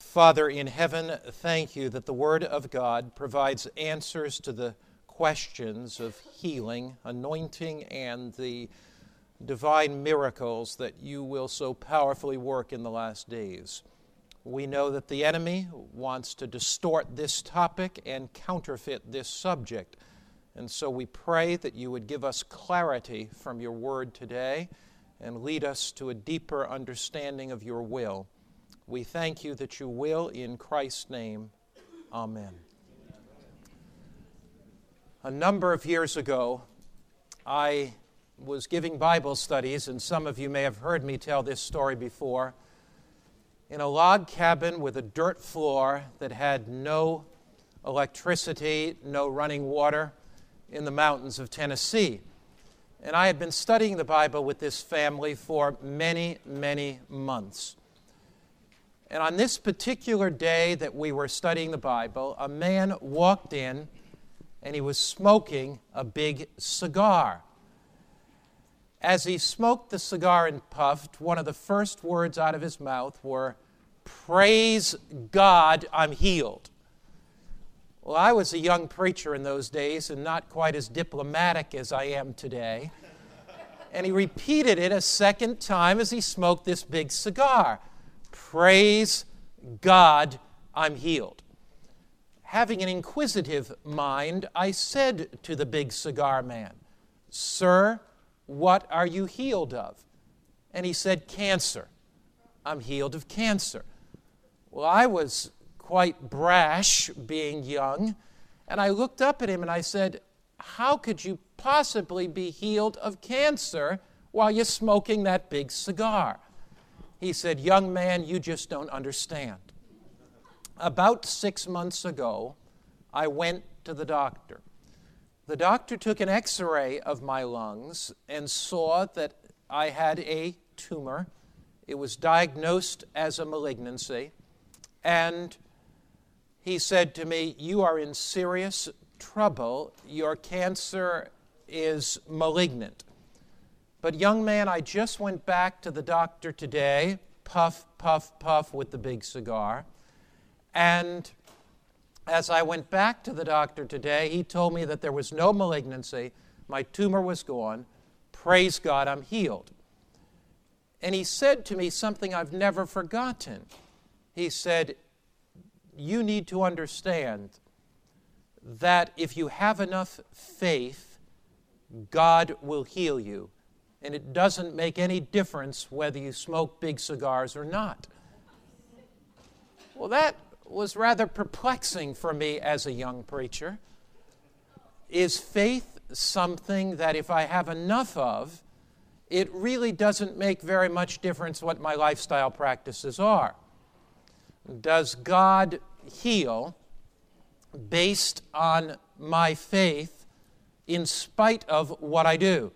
Father in heaven, thank you that the Word of God provides answers to the questions of healing, anointing, and the divine miracles that you will so powerfully work in the last days. We know that the enemy wants to distort this topic and counterfeit this subject. And so we pray that you would give us clarity from your word today and lead us to a deeper understanding of your will. We thank you that you will, in Christ's name. Amen. A number of years ago, I was giving Bible studies, and some of you may have heard me tell this story before, in a log cabin with a dirt floor that had no electricity, no running water in the mountains of Tennessee. And I had been studying the Bible with this family for many, many months. And on this particular day that we were studying the Bible, a man walked in and he was smoking a big cigar. As he smoked the cigar and puffed, one of the first words out of his mouth were, "Praise God, I'm healed." Well, I was a young preacher in those days and not quite as diplomatic as I am today. And he repeated it a second time as he smoked this big cigar. "Praise God, I'm healed." Having an inquisitive mind, I said to the big cigar man, "Sir, what are you healed of?" And he said, "Cancer. I'm healed of cancer." Well, I was quite brash, being young, and I looked up at him and I said, "How could you possibly be healed of cancer while you're smoking that big cigar?" He said, "Young man, you just don't understand. About 6 months ago, I went to the doctor. The doctor took an X-ray of my lungs and saw that I had a tumor. It was diagnosed as a malignancy. And he said to me, 'You are in serious trouble. Your cancer is malignant.' But young man, I just went back to the doctor today, puff, puff, puff with the big cigar. And as I went back to the doctor today, he told me that there was no malignancy. My tumor was gone. Praise God, I'm healed." And he said to me something I've never forgotten. He said, "You need to understand that if you have enough faith, God will heal you. And it doesn't make any difference whether you smoke big cigars or not." Well, that was rather perplexing for me as a young preacher. Is faith something that if I have enough of, it really doesn't make very much difference what my lifestyle practices are? Does God heal based on my faith in spite of what I do?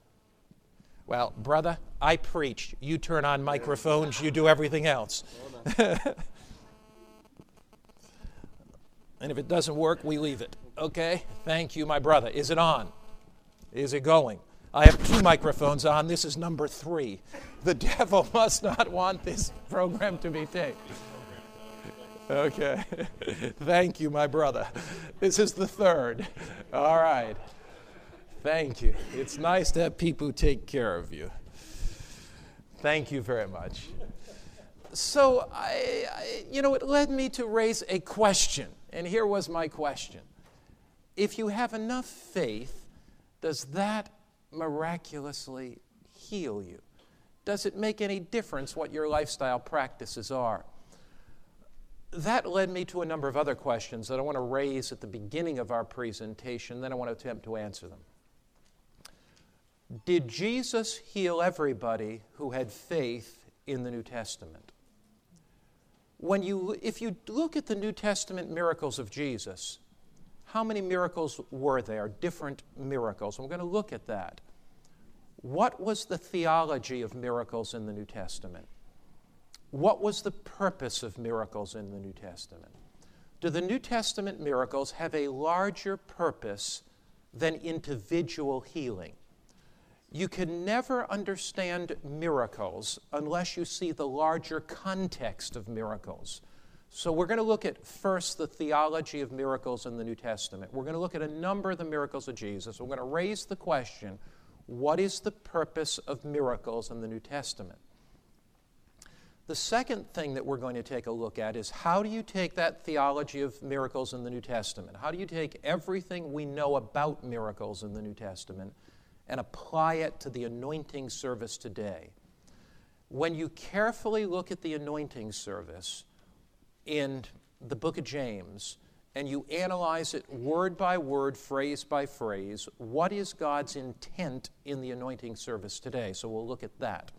Well, brother, I preach. You turn on microphones, you do everything else. And if it doesn't work, we leave it. Okay? Thank you, my brother. Is it on? Is it going? I have 2 microphones on. This is number 3. The devil must not want this program to be taped. Okay. Thank you, my brother. This is the 3rd. All right. Thank you. It's nice to have people who take care of you. Thank you very much. So, it led me to raise a question. And here was my question. If you have enough faith, does that miraculously heal you? Does it make any difference what your lifestyle practices are? That led me to a number of other questions that I want to raise at the beginning of our presentation, then I want to attempt to answer them. Did Jesus heal everybody who had faith in the New Testament? If you look at the New Testament miracles of Jesus, how many miracles were there? Different miracles. We're going to look at that. What was the theology of miracles in the New Testament? What was the purpose of miracles in the New Testament? Do the New Testament miracles have a larger purpose than individual healing? You can never understand miracles unless you see the larger context of miracles. So we're going to look at first the theology of miracles in the New Testament. We're going to look at a number of the miracles of Jesus. We're going to raise the question, what is the purpose of miracles in the New Testament? The second thing that we're going to take a look at is, how do you take that theology of miracles in the New Testament? How do you take everything we know about miracles in the New Testament and apply it to the anointing service today? When you carefully look at the anointing service in the book of James, and you analyze it word by word, phrase by phrase, what is God's intent in the anointing service today? So we'll look at that.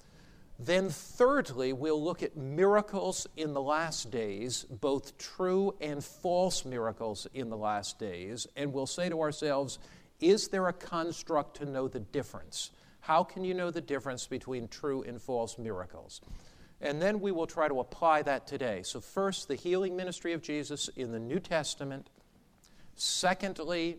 Then thirdly, we'll look at miracles in the last days, both true and false miracles in the last days, and we'll say to ourselves, is there a construct to know the difference? How can you know the difference between true and false miracles? And then we will try to apply that today. So first, the healing ministry of Jesus in the New Testament. Secondly,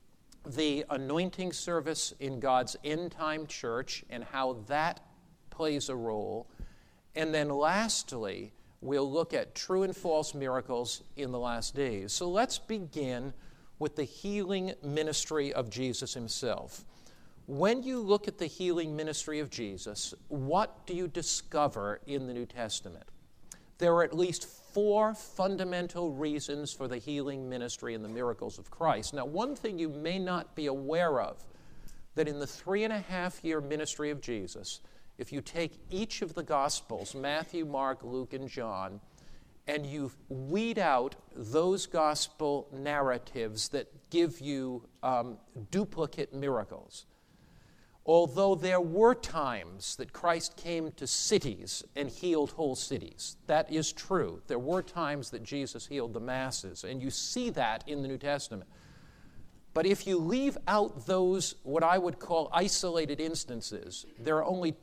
the anointing service in God's end-time church and how that plays a role. And then lastly, we'll look at true and false miracles in the last days. So let's begin with the healing ministry of Jesus himself. When you look at the healing ministry of Jesus, what do you discover in the New Testament? There are at least 4 fundamental reasons for the healing ministry and the miracles of Christ. Now, one thing you may not be aware of, that in the 3.5-year ministry of Jesus, if you take each of the Gospels, Matthew, Mark, Luke, and John, and you weed out those Gospel narratives that give you duplicate miracles, although there were times that Christ came to cities and healed whole cities, that is true. There were times that Jesus healed the masses, and you see that in the New Testament. But if you leave out those, what I would call isolated instances, there are only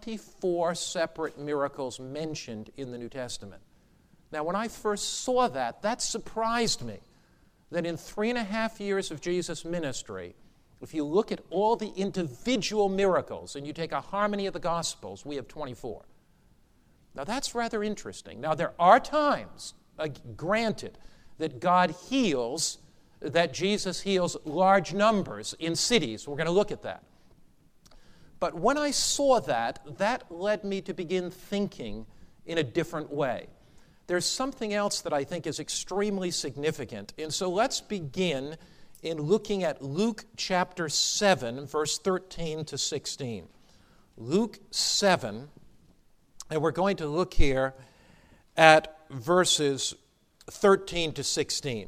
24 separate miracles mentioned in the New Testament. Now, when I first saw that, that surprised me, that in 3.5 years of Jesus' ministry, if you look at all the individual miracles and you take a harmony of the Gospels, we have 24. Now, that's rather interesting. Now, there are times, granted, that God heals, that Jesus heals large numbers in cities. We're going to look at that. But when I saw that, that led me to begin thinking in a different way. There's something else that I think is extremely significant. And so let's begin in looking at Luke chapter 7, verse 13 to 16. Luke 7, and we're going to look here at verses 13 to 16.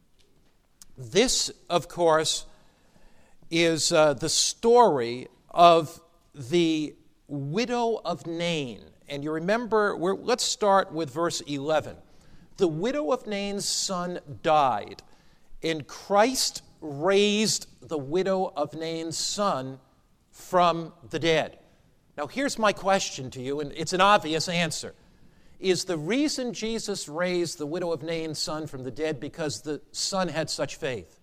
This, of course, is the story of the widow of Nain. And you remember, let's start with verse 11. The widow of Nain's son died, and Christ raised the widow of Nain's son from the dead. Now, here's my question to you, and it's an obvious answer. Is the reason Jesus raised the widow of Nain's son from the dead because the son had such faith?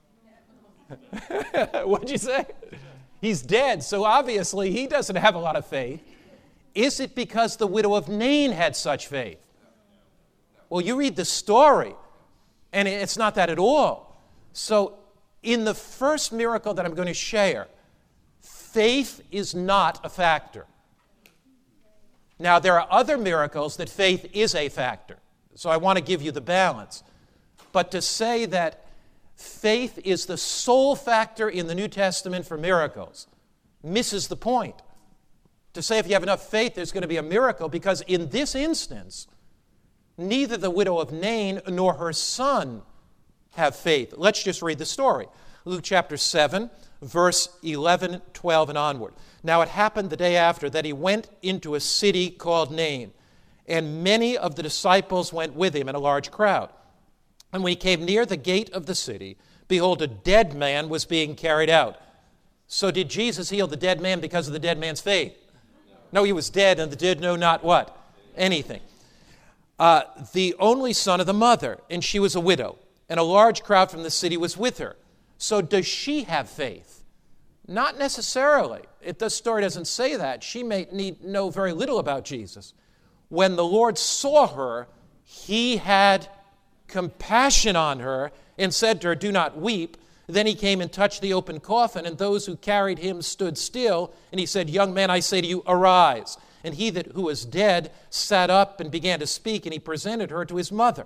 What'd you say? He's dead, so obviously he doesn't have a lot of faith. Is it because the widow of Nain had such faith? Well, you read the story, and it's not that at all. So, in the first miracle that I'm going to share, faith is not a factor. Now, there are other miracles that faith is a factor. So I want to give you the balance. But to say that faith is the sole factor in the New Testament for miracles misses the point. To say if you have enough faith, there's going to be a miracle, because in this instance, neither the widow of Nain nor her son have faith. Let's just read the story. Luke chapter 7, verse 11, 12, and onward. Now it happened the day after that he went into a city called Nain, and many of the disciples went with him, and a large crowd. And when he came near the gate of the city, behold, a dead man was being carried out. So did Jesus heal the dead man because of the dead man's faith? No, he was dead, and the dead know not what? Anything. The only son of the mother, and she was a widow, and a large crowd from the city was with her. So does she have faith? Not necessarily. The story doesn't say that. She may know very little about Jesus. When the Lord saw her, He had compassion on her and said to her, "Do not weep." Then he came and touched the open coffin, and those who carried him stood still. And he said, "Young man, I say to you, arise." And he who was dead sat up and began to speak, and he presented her to his mother.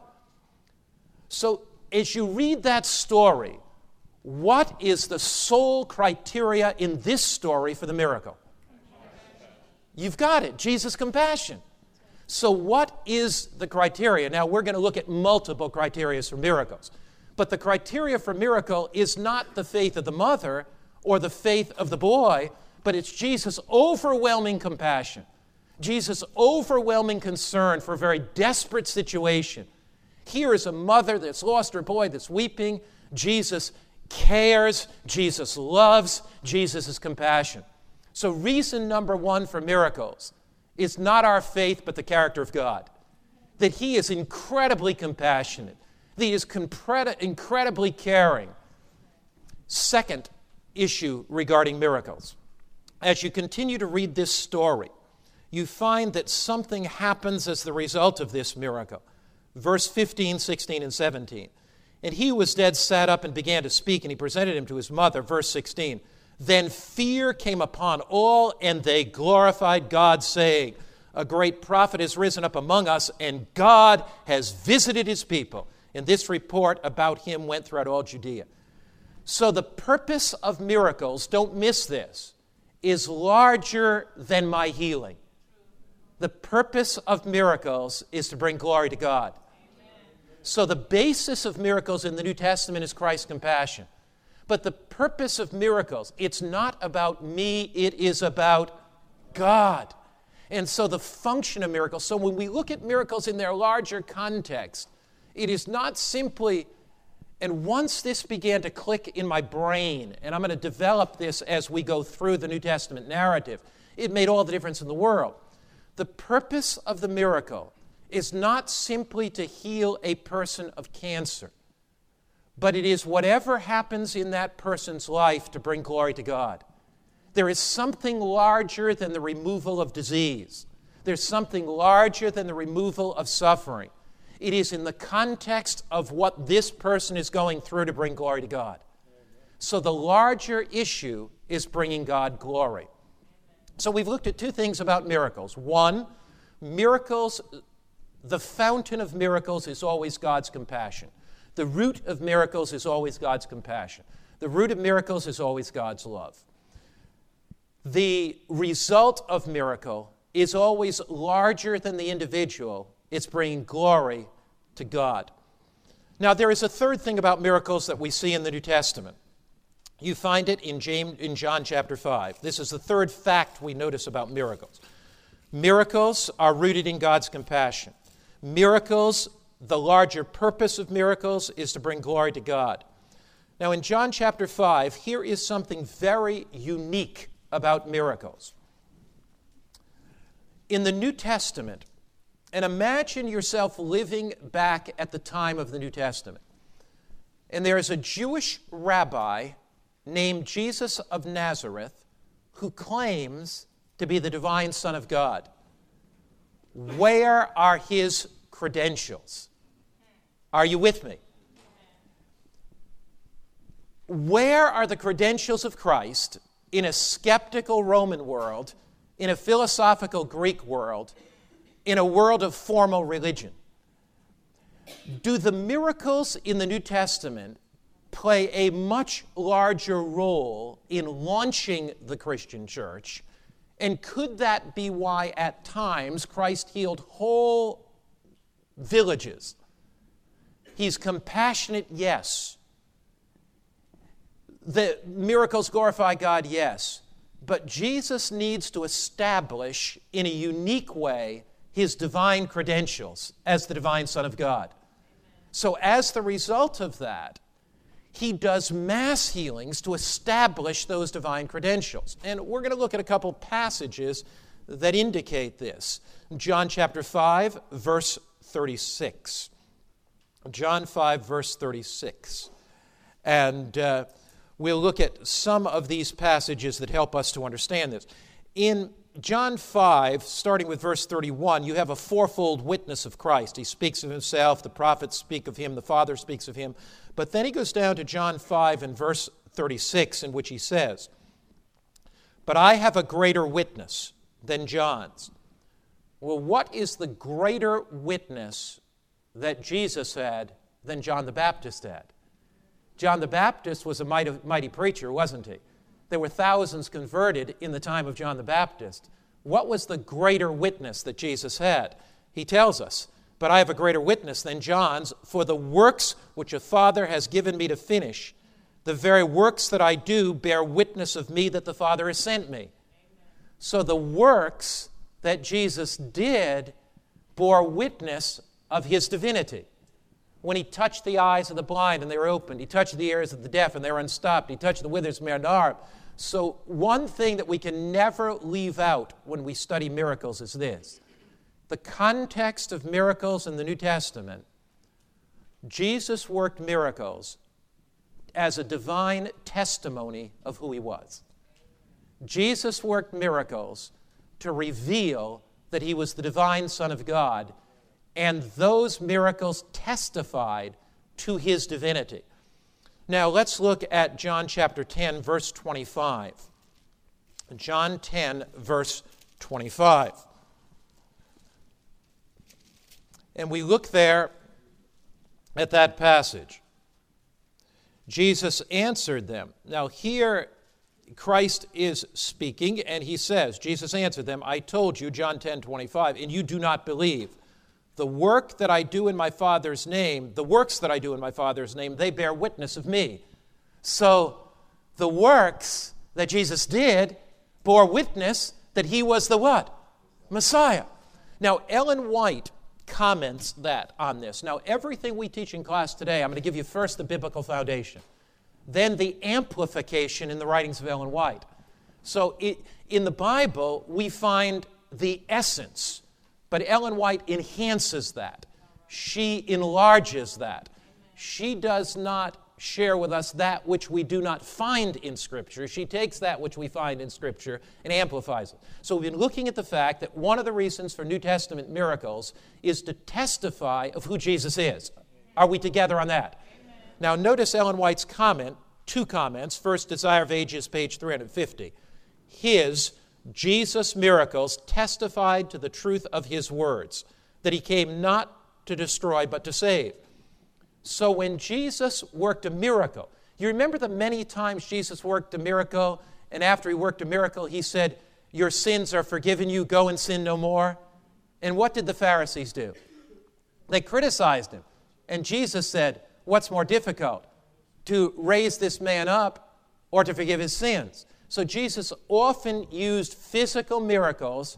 So as you read that story, what is the sole criteria in this story for the miracle? You've got it, Jesus' compassion. So what is the criteria? Now, we're going to look at multiple criteria for miracles. But the criteria for miracle is not the faith of the mother or the faith of the boy, but it's Jesus' overwhelming compassion, Jesus' overwhelming concern for a very desperate situation. Here is a mother that's lost her boy, that's weeping. Jesus cares, Jesus loves, Jesus is compassion. So reason number one for miracles is not our faith, but the character of God. That He is incredibly compassionate, that He is incredibly caring. Second issue regarding miracles. As you continue to read this story, you find that something happens as the result of this miracle. Verse 15, 16, and 17. And he who was dead sat up and began to speak, and he presented him to his mother. Verse 16. Then fear came upon all, and they glorified God, saying, "A great prophet has risen up among us, and God has visited His people." And this report about Him went throughout all Judea. So the purpose of miracles, don't miss this, is larger than my healing. The purpose of miracles is to bring glory to God. So the basis of miracles in the New Testament is Christ's compassion. But the purpose of miracles, it's not about me, it is about God. And so the function of miracles, so when we look at miracles in their larger context, it is not simply, and once this began to click in my brain, and I'm going to develop this as we go through the New Testament narrative, it made all the difference in the world. The purpose of the miracle is not simply to heal a person of cancer, but it is whatever happens in that person's life to bring glory to God. There is something larger than the removal of disease. There's something larger than the removal of suffering. It is in the context of what this person is going through to bring glory to God. So the larger issue is bringing God glory. So we've looked at two things about miracles. One, miracles, the fountain of miracles is always God's compassion. The root of miracles is always God's compassion. The root of miracles is always God's love. The result of miracle is always larger than the individual. It's bringing glory to God. Now, there is a third thing about miracles that we see in the New Testament. You find it in John chapter 5. This is the third fact we notice about miracles. Miracles are rooted in God's compassion. Miracles, the larger purpose of miracles is to bring glory to God. Now, in John chapter 5, here is something very unique about miracles. In the New Testament, and imagine yourself living back at the time of the New Testament, and there is a Jewish rabbi named Jesus of Nazareth who claims to be the divine Son of God. Where are his credentials? Are you with me? Where are the credentials of Christ in a skeptical Roman world, in a philosophical Greek world, in a world of formal religion? Do the miracles in the New Testament play a much larger role in launching the Christian church? And could that be why at times Christ healed whole villages? He's compassionate, yes. The miracles glorify God, yes. But Jesus needs to establish in a unique way His divine credentials as the divine Son of God. So as the result of that, He does mass healings to establish those divine credentials. And we're going to look at a couple passages that indicate this. John chapter 5, verse 36. John 5, verse 36. And we'll look at some of these passages that help us to understand this. In John 5, starting with verse 31, you have a fourfold witness of Christ. He speaks of himself, the prophets speak of him, the Father speaks of him. But then he goes down to John 5 and verse 36, in which he says, "But I have a greater witness than John's." Well, what is the greater witness that Jesus had than John the Baptist had? John the Baptist was a mighty preacher, wasn't he? There were thousands converted in the time of John the Baptist. What was the greater witness that Jesus had? He tells us, "But I have a greater witness than John's, for the works which a Father has given me to finish, the very works that I do bear witness of me that the Father has sent me." Amen. So the works that Jesus did bore witness of his divinity. When he touched the eyes of the blind and they were opened, he touched the ears of the deaf and they were unstopped, he touched the withered man and arm. So one thing that we can never leave out when we study miracles is this. The context of miracles in the New Testament, Jesus worked miracles as a divine testimony of who he was. Jesus worked miracles to reveal that he was the divine Son of God, and those miracles testified to his divinity. Now let's look at John chapter 10, verse 25. John 10, verse 25. And we look there at that passage. Jesus answered them. Now here Christ is speaking, and he says, Jesus answered them, "I told you," John 10, 25, "and you do not believe. The work that I do in my Father's name, the works that I do in my Father's name, they bear witness of me." So the works that Jesus did bore witness that he was the what? Messiah. Now, Ellen White comments that on this. Now, everything we teach in class today, I'm going to give you first the biblical foundation, then the amplification in the writings of Ellen White. So in the Bible, we find the essence, but Ellen White enhances that. She enlarges that. She does not share with us that which we do not find in Scripture. She takes that which we find in Scripture and amplifies it. So we've been looking at the fact that one of the reasons for New Testament miracles is to testify of who Jesus is. Are we together on that? Amen. Now notice Ellen White's comment, two comments. First, Desire of Ages, page 350. His, Jesus' miracles testified to the truth of his words, that he came not to destroy but to save. So when Jesus worked a miracle, you remember the many times Jesus worked a miracle, and after he worked a miracle, he said, "Your sins are forgiven you, go and sin no more." And what did the Pharisees do? They criticized him. And Jesus said, "What's more difficult, to raise this man up or to forgive his sins?" So Jesus often used physical miracles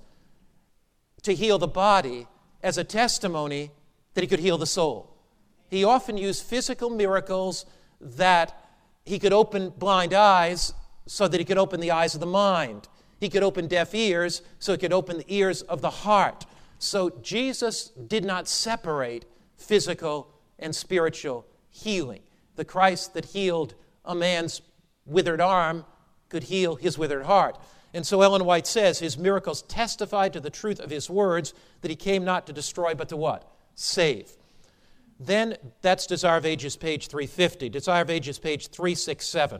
to heal the body as a testimony that he could heal the soul. He often used physical miracles that he could open blind eyes so that he could open the eyes of the mind. He could open deaf ears so he could open the ears of the heart. So Jesus did not separate physical and spiritual healing. The Christ that healed a man's withered arm could heal his withered heart. And so Ellen White says his miracles testified to the truth of his words, that he came not to destroy but to what? Save. Then, that's Desire of Ages, page 350. Desire of Ages, page 367.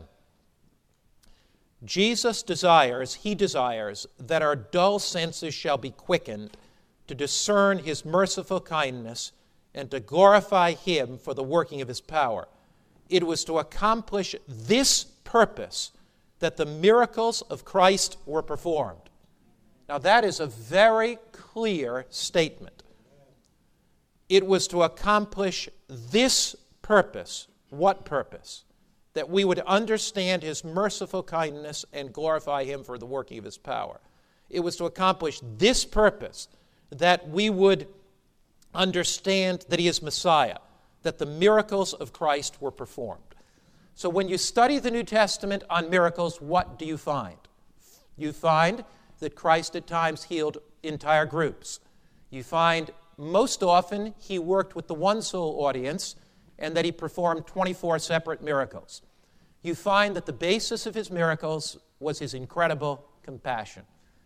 Jesus desires, he desires, that our dull senses shall be quickened to discern his merciful kindness and to glorify him for the working of his power. It was to accomplish this purpose that the miracles of Christ were performed. Now, that is a very clear statement. It was to accomplish this purpose. What purpose? That we would understand his merciful kindness and glorify him for the working of his power. It was to accomplish this purpose, that we would understand that he is Messiah, that the miracles of Christ were performed. So when you study the New Testament on miracles, what do you find? You find that Christ at times healed entire groups. You find most often he worked with the one soul audience and that he performed 24 separate miracles. You find that the basis of his miracles was his incredible compassion.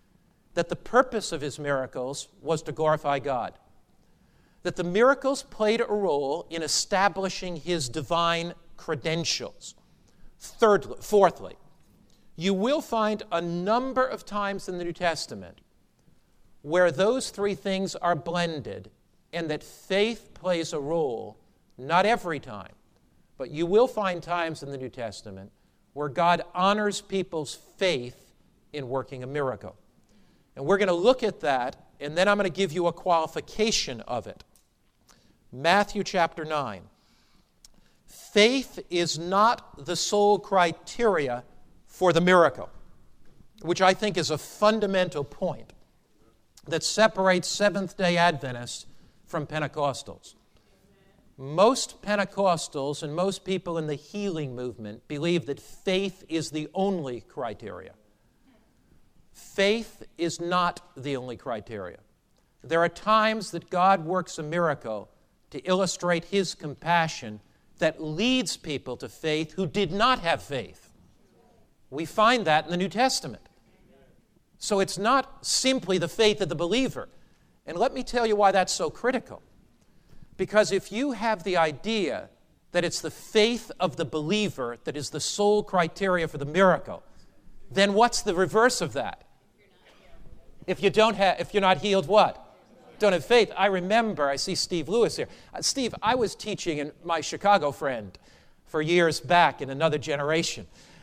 that the purpose of his miracles was to glorify God, that the miracles played a role in establishing his divine credentials. Fourthly, you will find a number of times in the New Testament where those three things are blended and that faith plays a role, not every time, but you will find times in the New Testament where God honors people's faith in working a miracle. And we're going to look at that, and then I'm going to give you a qualification of it. Matthew chapter 9. Faith is not the sole criteria for the miracle, which I think is a fundamental point that separates Seventh-day Adventists from Pentecostals. Most Pentecostals and most people in the healing movement believe that faith is the only criteria. Faith is not the only criteria. There are times that God works a miracle to illustrate his compassion that leads people to faith who did not have faith. We find that in the New Testament. So it's not simply the faith of the believer. And let me tell you why that's so critical. Because if you have the idea that it's the faith of the believer that is the sole criteria for the miracle, then what's the reverse of that? If you're not healed, what? Don't have faith. I remember, I see Steve Lewis here. Steve, I was teaching in my Chicago friend for years back in another generation.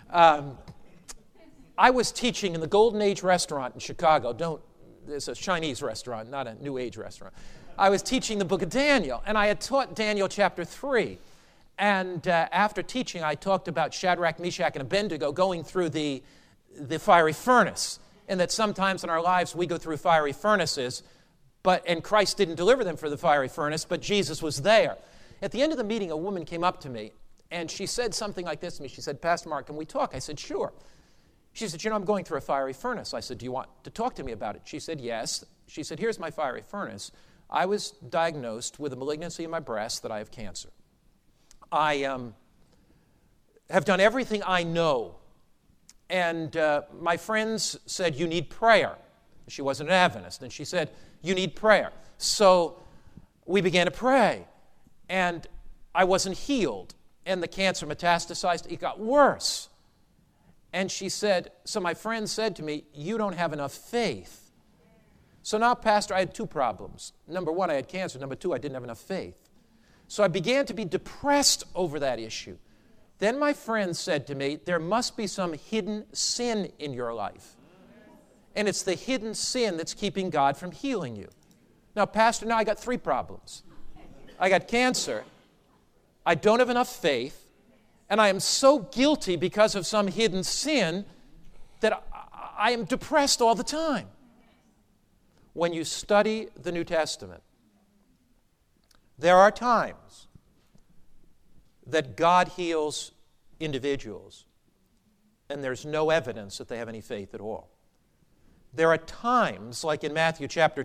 I was teaching in the Golden Age restaurant in Chicago. It's a Chinese restaurant, not a New Age restaurant. I was teaching the book of Daniel, and I had taught Daniel chapter 3. And after teaching, I talked about Shadrach, Meshach, and Abednego going through the fiery furnace, and that sometimes in our lives we go through fiery furnaces, and Christ didn't deliver them for the fiery furnace, but Jesus was there. At the end of the meeting, a woman came up to me, and she said something like this to me. She said, "Pastor Mark, can we talk?" I said, "Sure." She said, "I'm going through a fiery furnace." I said, "Do you want to talk to me about it?" She said, "Yes." She said, "Here's my fiery furnace. I was diagnosed with a malignancy in my breast that I have cancer. I have done everything I know. And my friends said, you need prayer." She wasn't an Adventist. And she said, "You need prayer." So we began to pray. And I wasn't healed. And the cancer metastasized. It got worse. And she said, so my friend said to me, "You don't have enough faith." So now, Pastor, I had two problems. Number one, I had cancer. Number two, I didn't have enough faith. So I began to be depressed over that issue. Then my friend said to me, "There must be some hidden sin in your life. And it's the hidden sin that's keeping God from healing you." Now, Pastor, now I got three problems. I got cancer, I don't have enough faith, and I am so guilty because of some hidden sin that I am depressed all the time. When you study the New Testament, there are times that God heals individuals, and there's no evidence that they have any faith at all. There are times, like in Matthew chapter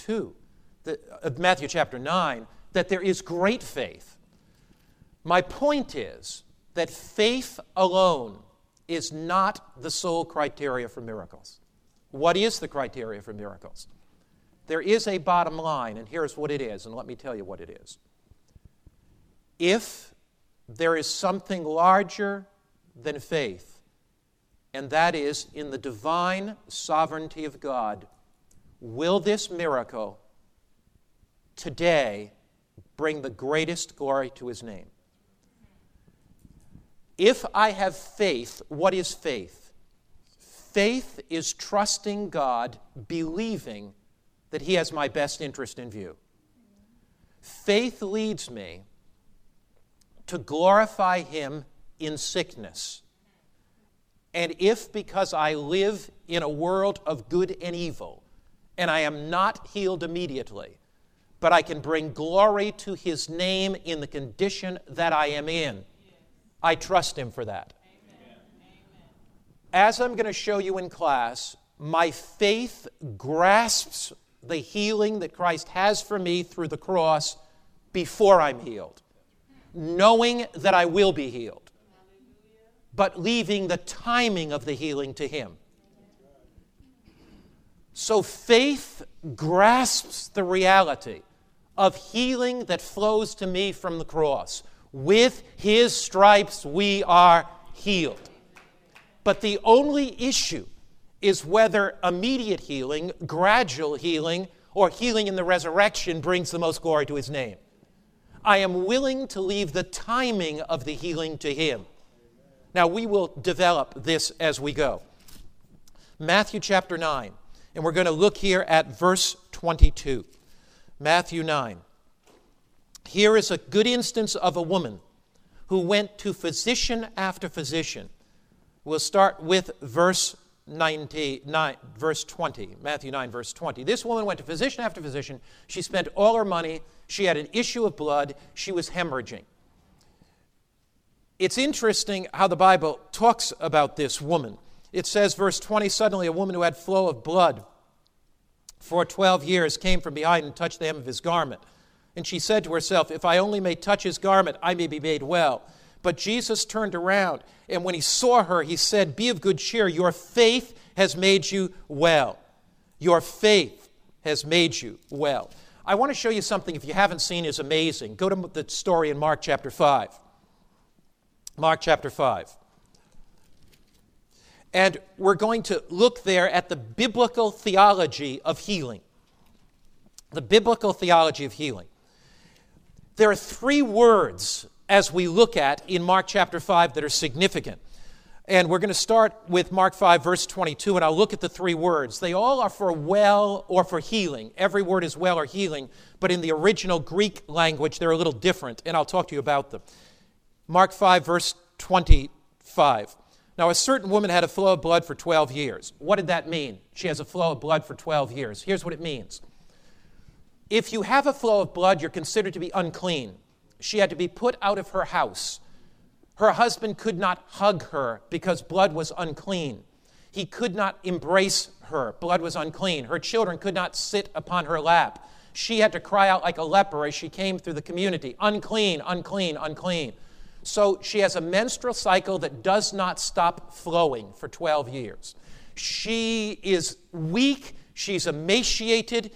9, that there is great faith. My point is that faith alone is not the sole criteria for miracles. What is the criteria for miracles? There is a bottom line, and here's what it is, and let me tell you what it is. If there is something larger than faith, and that is in the divine sovereignty of God, will this miracle today bring the greatest glory to his name? If I have faith, what is faith? Faith is trusting God, believing that he has my best interest in view. Faith leads me to glorify him in sickness. And if, because I live in a world of good and evil, and I am not healed immediately, but I can bring glory to his name in the condition that I am in, I trust him for that. As I'm going to show you in class, my faith grasps the healing that Christ has for me through the cross before I'm healed, knowing that I will be healed, but leaving the timing of the healing to him. So faith grasps the reality of healing that flows to me from the cross. With his stripes we are healed. But the only issue is whether immediate healing, gradual healing, or healing in the resurrection brings the most glory to his name. I am willing to leave the timing of the healing to him. Now, we will develop this as we go. Matthew chapter 9, and we're going to look here at verse 22. Matthew 9. Here is a good instance of a woman who went to physician after physician. We'll start with verse 20, Matthew 9, verse 20. This woman went to physician after physician. She spent all her money. She had an issue of blood. She was hemorrhaging. It's interesting how the Bible talks about this woman. It says, verse 20, suddenly a woman who had flow of blood for 12 years came from behind and touched the hem of his garment. And she said to herself, if I only may touch his garment, I may be made well. But Jesus turned around, and when he saw her, he said, be of good cheer, your faith has made you well. Your faith has made you well. I want to show you something, if you haven't seen, is amazing. Go to the story in Mark chapter 5. Mark chapter 5. And we're going to look there at the biblical theology of healing. The biblical theology of healing. There are three words as we look at in Mark chapter 5 that are significant. And we're going to start with Mark 5, verse 22, and I'll look at the three words. They all are for well or for healing. Every word is well or healing, but in the original Greek language, they're a little different, and I'll talk to you about them. Mark 5, verse 25. Now, a certain woman had a flow of blood for 12 years. What did that mean? She has a flow of blood for 12 years. Here's what it means. If you have a flow of blood, you're considered to be unclean. She had to be put out of her house. Her husband could not hug her because blood was unclean. He could not embrace her. Blood was unclean. Her children could not sit upon her lap. She had to cry out like a leper as she came through the community. Unclean, unclean, unclean. So she has a menstrual cycle that does not stop flowing for 12 years. She is weak. She's emaciated.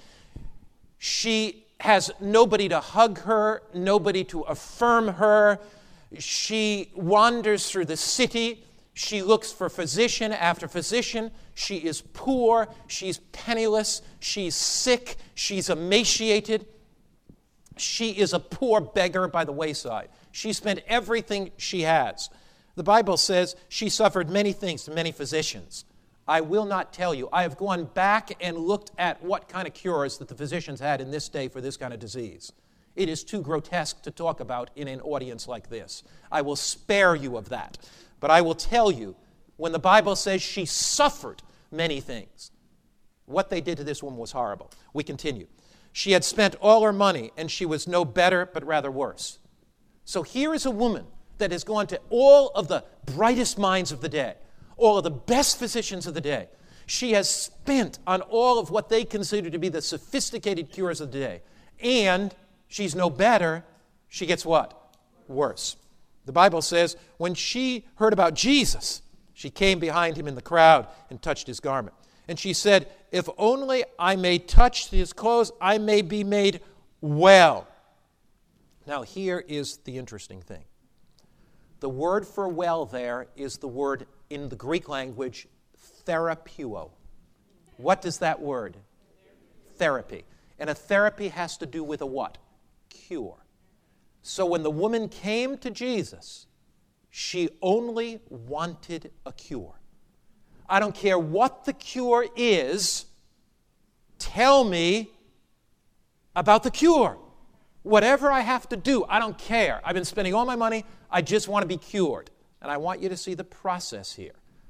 She has nobody to hug her, nobody to affirm her. She wanders through the city. She looks for physician after physician. She is poor. She's penniless. She's sick. She's emaciated. She is a poor beggar by the wayside. She spent everything she has. The Bible says she suffered many things to many physicians. I will not tell you. I have gone back and looked at what kind of cures that the physicians had in this day for this kind of disease. It is too grotesque to talk about in an audience like this. I will spare you of that. But I will tell you, when the Bible says she suffered many things, what they did to this woman was horrible. We continue. She had spent all her money, and she was no better, but rather worse. So here is a woman that has gone to all of the brightest minds of the day, all of the best physicians of the day. She has spent on all of what they consider to be the sophisticated cures of the day. And she's no better. She gets what? Worse. The Bible says when she heard about Jesus, she came behind him in the crowd and touched his garment. And she said, if only I may touch his clothes, I may be made well. Now here is the interesting thing. The word for well there is the word in the Greek language, therapeuo. What does that word? Therapy. And a therapy has to do with a what? Cure. So when the woman came to Jesus, she only wanted a cure. I don't care what the cure is, tell me about the cure. Whatever I have to do, I don't care. I've been spending all my money, I just want to be cured. And I want you to see the process here.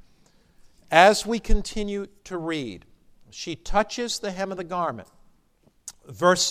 As we continue to read, she touches the hem of the garment. Verse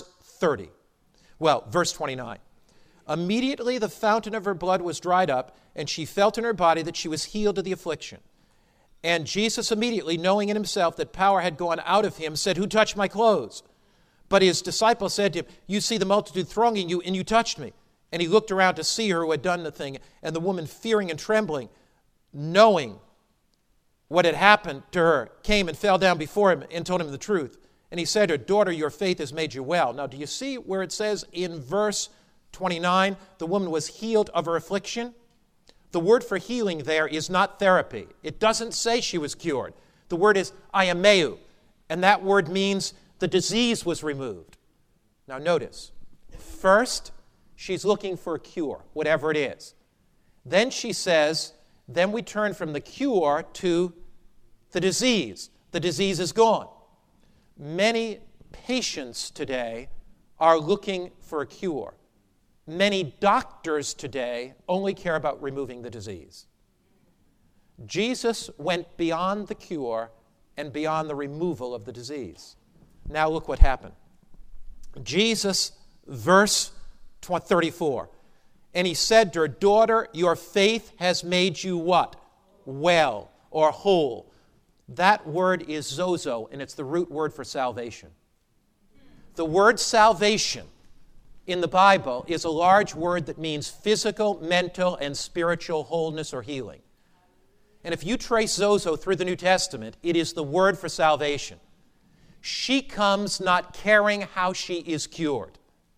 29. Immediately the fountain of her blood was dried up, and she felt in her body that she was healed of the affliction. And Jesus immediately, knowing in himself that power had gone out of him, said, who touched my clothes? But his disciples said to him, you see the multitude thronging you, and you touched me. And he looked around to see her who had done the thing, and the woman fearing and trembling, knowing what had happened to her, came and fell down before him and told him the truth. And he said to her, "Daughter, your faith has made you well." Now, do you see where it says in verse 29, the woman was healed of her affliction? The word for healing there is not therapy. It doesn't say she was cured. The word is aiameu, and that word means the disease was removed. Now notice, first, she's looking for a cure, whatever it is. Then she says, then we turn from the cure to the disease. The disease is gone. Many patients today are looking for a cure. Many doctors today only care about removing the disease. Jesus went beyond the cure and beyond the removal of the disease. Now look what happened. Jesus, verse 34, and he said to her, "Daughter, your faith has made you" what? Well, or whole. That word is zozo, and it's the root word for salvation. The word salvation in the Bible is a large word that means physical, mental, and spiritual wholeness or healing. And if you trace zozo through the New Testament, it is the word for salvation. She comes not caring how she is cured.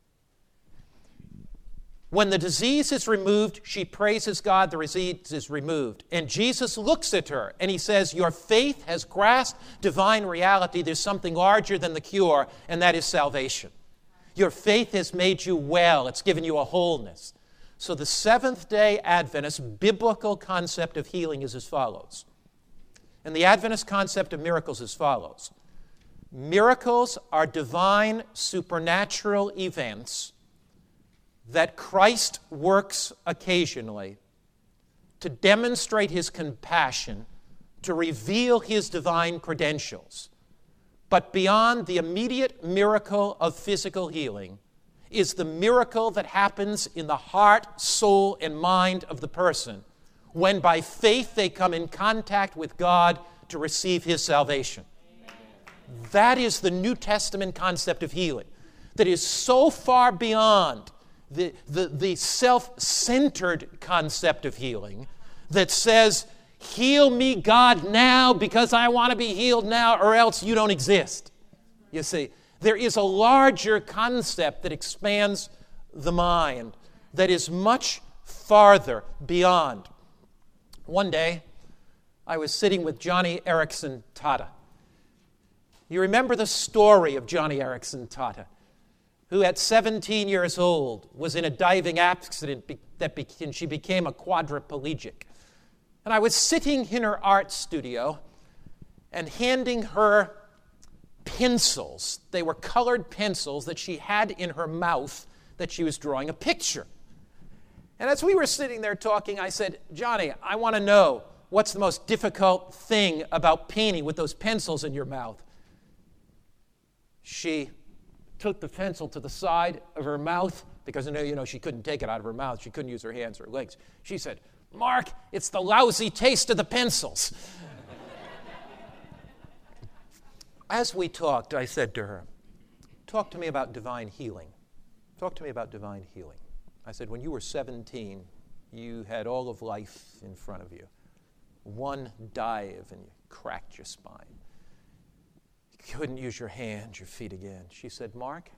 When the disease is removed, she praises God, the disease is removed. And Jesus looks at her and he says, your faith has grasped divine reality. There's something larger than the cure, and that is salvation. Your faith has made you well. It's given you a wholeness. So the Seventh-day Adventist biblical concept of healing is as follows. And the Adventist concept of miracles is as follows. Miracles are divine supernatural events that Christ works occasionally to demonstrate his compassion, to reveal his divine credentials. But beyond the immediate miracle of physical healing is the miracle that happens in the heart, soul, and mind of the person when by faith they come in contact with God to receive his salvation. Amen. That is the New Testament concept of healing that is so far beyond the self-centered concept of healing that says, heal me, God, now because I want to be healed now or else you don't exist. You see, there is a larger concept that expands the mind that is much farther beyond. One day, I was sitting with Johnny Erickson Tata. You remember the story of Johnny Erickson Tata, who at 17 years old was in a diving accident and she became a quadriplegic. And I was sitting in her art studio and handing her pencils. They were colored pencils that she had in her mouth that she was drawing a picture. And as we were sitting there talking, I said, Johnny, I want to know what's the most difficult thing about painting with those pencils in your mouth. She took the pencil to the side of her mouth because she couldn't take it out of her mouth. She couldn't use her hands or her legs. She said, Mark, it's the lousy taste of the pencils. As we talked, I said to her, talk to me about divine healing. Talk to me about divine healing. I said, when you were 17, you had all of life in front of you. One dive and you cracked your spine. You couldn't use your hands, your feet again. She said, Mark,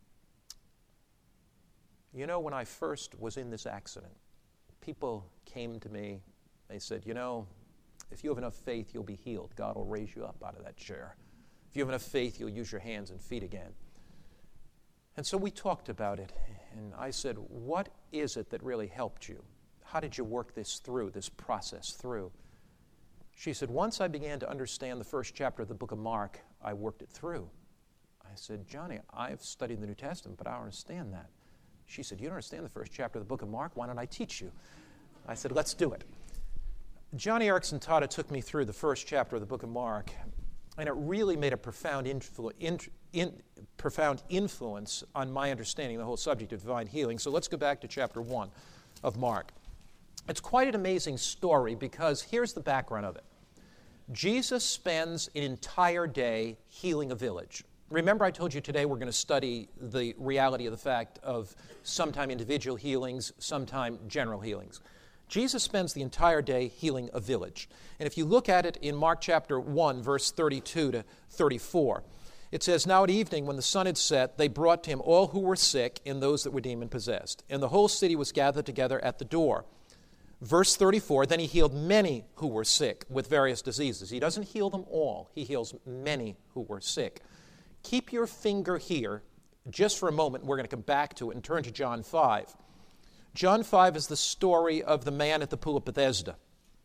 when I first was in this accident, people came to me. They said, if you have enough faith, you'll be healed. God will raise you up out of that chair. If you have enough faith, you'll use your hands and feet again. And so we talked about it, and I said, what is it that really helped you? How did you work this process through? She said, once I began to understand the first chapter of the book of Mark, I worked it through. I said, Johnny, I've studied the New Testament, but I don't understand that. She said, you don't understand the first chapter of the book of Mark? Why don't I teach you? I said, let's do it. Johnny Erickson Tata took me through the first chapter of the book of Mark, and it really made a profound influence on my understanding of the whole subject of divine healing. So let's go back to chapter 1 of Mark. It's quite an amazing story because here's the background of it. Jesus spends an entire day healing a village. Remember I told you today we're going to study the reality of the fact of sometime individual healings, sometime general healings. Jesus spends the entire day healing a village. And if you look at it in Mark chapter 1, verse 32 to 34, it says, "Now at evening, when the sun had set, they brought to him all who were sick and those that were demon-possessed. And the whole city was gathered together at the door." Verse 34, "Then he healed many who were sick with various diseases." He doesn't heal them all. He heals many who were sick. Keep your finger here just for a moment. We're going to come back to it and turn to John 5. John 5 is the story of the man at the pool of Bethesda.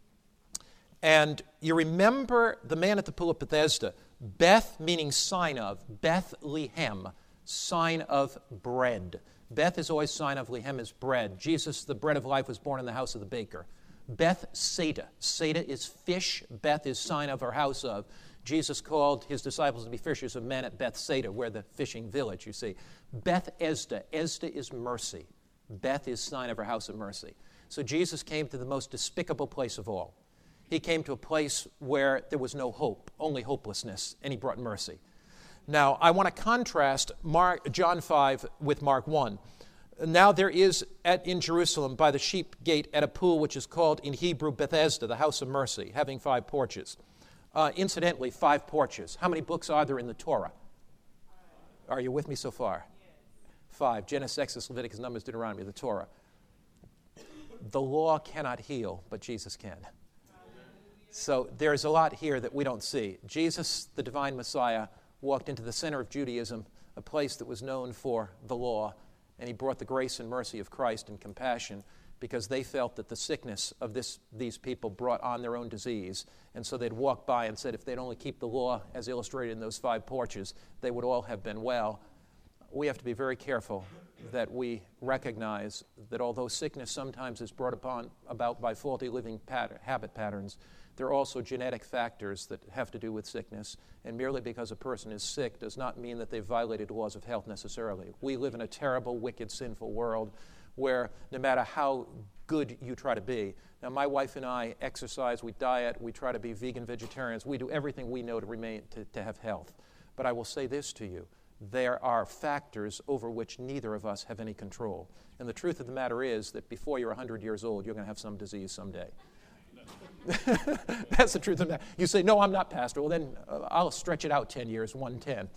And you remember the man at the pool of Bethesda. Beth meaning sign of. Bethlehem, sign of bread. Beth is always sign of, Lehem is bread. Jesus, the bread of life, was born in the house of the baker. Bethsaida. Saida is fish. Beth is sign of or house of. Jesus called his disciples to be fishers of men at Bethsaida, where the fishing village, you see. Bethesda. Esda is mercy. Beth is sign of or house of mercy. So Jesus came to the most despicable place of all. He came to a place where there was no hope, only hopelessness, and he brought mercy. Now, I want to contrast John 5 with Mark 1. Now there is in Jerusalem by the sheep gate at a pool which is called in Hebrew Bethesda, the house of mercy, having 5 porches. Incidentally, 5 porches. How many books are there in the Torah? Are you with me so far? 5. Genesis, Exodus, Leviticus, Numbers, Deuteronomy, the Torah. The law cannot heal, but Jesus can. So there's a lot here that we don't see. Jesus, the divine Messiah, walked into the center of Judaism, a place that was known for the law, and he brought the grace and mercy of Christ and compassion because they felt that the sickness of these people brought on their own disease. And so they'd walk by and said if they'd only keep the law as illustrated in those 5 porches, they would all have been well. We have to be very careful that we recognize that although sickness sometimes is brought about by faulty living habit patterns, there are also genetic factors that have to do with sickness, and merely because a person is sick does not mean that they've violated the laws of health necessarily. We live in a terrible, wicked, sinful world where no matter how good you try to be, now my wife and I exercise, we diet, we try to be vegan vegetarians, we do everything we know to have health. But I will say this to you, there are factors over which neither of us have any control. And the truth of the matter is that before you're 100 years old, you're going to have some disease someday. That's the truth of that. You say, no, I'm not, Pastor. Well, then I'll stretch it out 10 years, 110.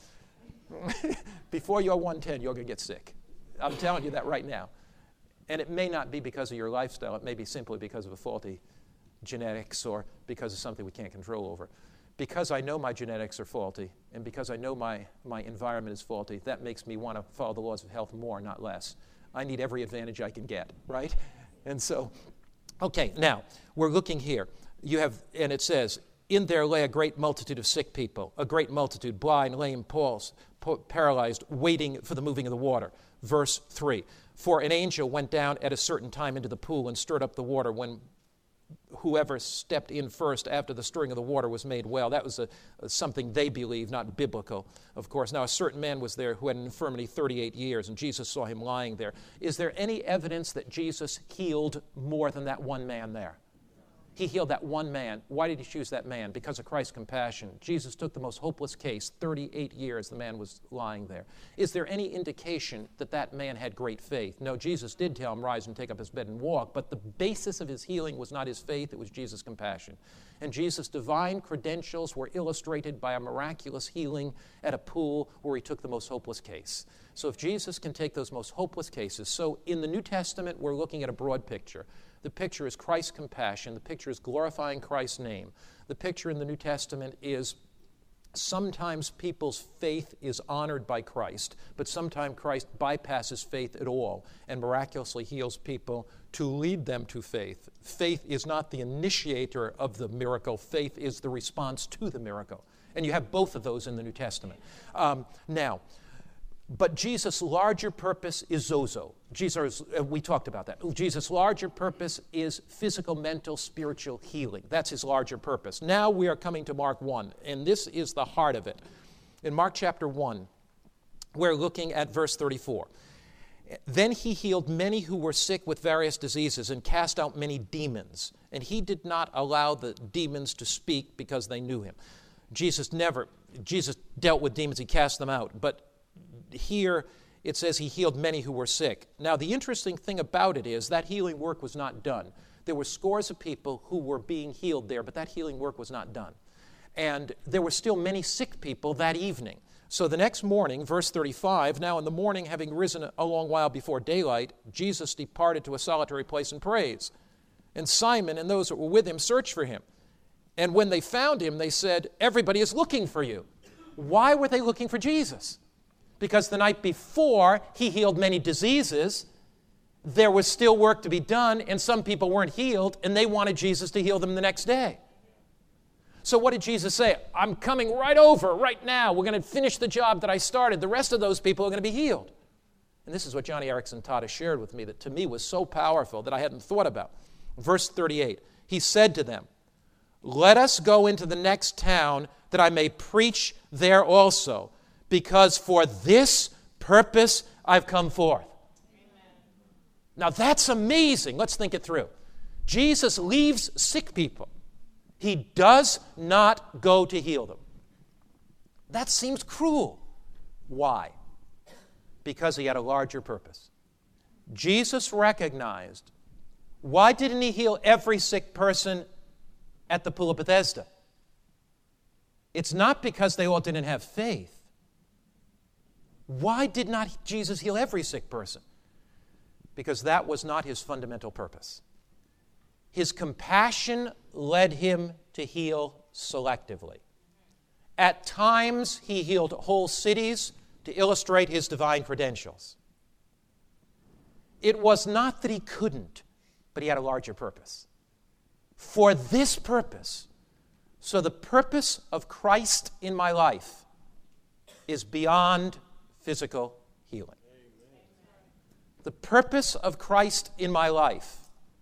Before you're 110, you're going to get sick. I'm telling you that right now. And it may not be because of your lifestyle. It may be simply because of a faulty genetics or because of something we can't control over. Because I know my genetics are faulty and because I know my environment is faulty, that makes me want to follow the laws of health more, not less. I need every advantage I can get, right? And so... Okay, now, we're looking here. And it says, in there lay a great multitude of sick people, a great multitude, blind, lame, paralyzed, waiting for the moving of the water. Verse 3, "For an angel went down at a certain time into the pool and stirred up the water when whoever stepped in first after the stirring of the water was made well." That was something they believed, not biblical, of course. Now, a certain man was there who had an infirmity 38 years, and Jesus saw him lying there. Is there any evidence that Jesus healed more than that one man there? He healed that one man. Why did he choose that man? Because of Christ's compassion. Jesus took the most hopeless case. 38 years the man was lying there. Is there any indication that that man had great faith? No, Jesus did tell him, rise and take up his bed and walk, but the basis of his healing was not his faith, it was Jesus' compassion. And Jesus' divine credentials were illustrated by a miraculous healing at a pool where he took the most hopeless case. So if Jesus can take those most hopeless cases, so in the New Testament we're looking at a broad picture. The picture is Christ's compassion. The picture is glorifying Christ's name. The picture in the New Testament is sometimes people's faith is honored by Christ, but sometimes Christ bypasses faith at all and miraculously heals people to lead them to faith. Faith is not the initiator of the miracle. Faith is the response to the miracle. And you have both of those in the New Testament. But Jesus' larger purpose is zozo. We talked about that. Jesus' larger purpose is physical, mental, spiritual healing. That's his larger purpose. Now we are coming to Mark 1, and this is the heart of it. In Mark chapter 1, we're looking at verse 34. "Then he healed many who were sick with various diseases and cast out many demons. And he did not allow the demons to speak because they knew him." Jesus dealt with demons, he cast them out. But here it says he healed many who were sick. Now, the interesting thing about it is that healing work was not done. There were scores of people who were being healed there, but that healing work was not done. And there were still many sick people that evening. So the next morning, verse 35, now in the morning, having risen a long while before daylight, Jesus departed to a solitary place and prays. And Simon and those that were with him searched for him. And when they found him, they said, everybody is looking for you. Why were they looking for Jesus? Because the night before, he healed many diseases. There was still work to be done, and some people weren't healed, and they wanted Jesus to heal them the next day. So what did Jesus say? I'm coming right over, right now. We're going to finish the job that I started. The rest of those people are going to be healed. And this is what Johnny Erickson Tata shared with me that to me was so powerful that I hadn't thought about. Verse 38, he said to them, let us go into the next town that I may preach there also, because for this purpose I've come forth. Amen. Now that's amazing. Let's think it through. Jesus leaves sick people. He does not go to heal them. That seems cruel. Why? Because he had a larger purpose. Jesus recognized, why didn't he heal every sick person at the Pool of Bethesda? It's not because they all didn't have faith. Why did not Jesus heal every sick person? Because that was not his fundamental purpose. His compassion led him to heal selectively. At times, he healed whole cities to illustrate his divine credentials. It was not that he couldn't, but he had a larger purpose. For this purpose, so the purpose of Christ in my life is beyond physical healing. The purpose of Christ in my life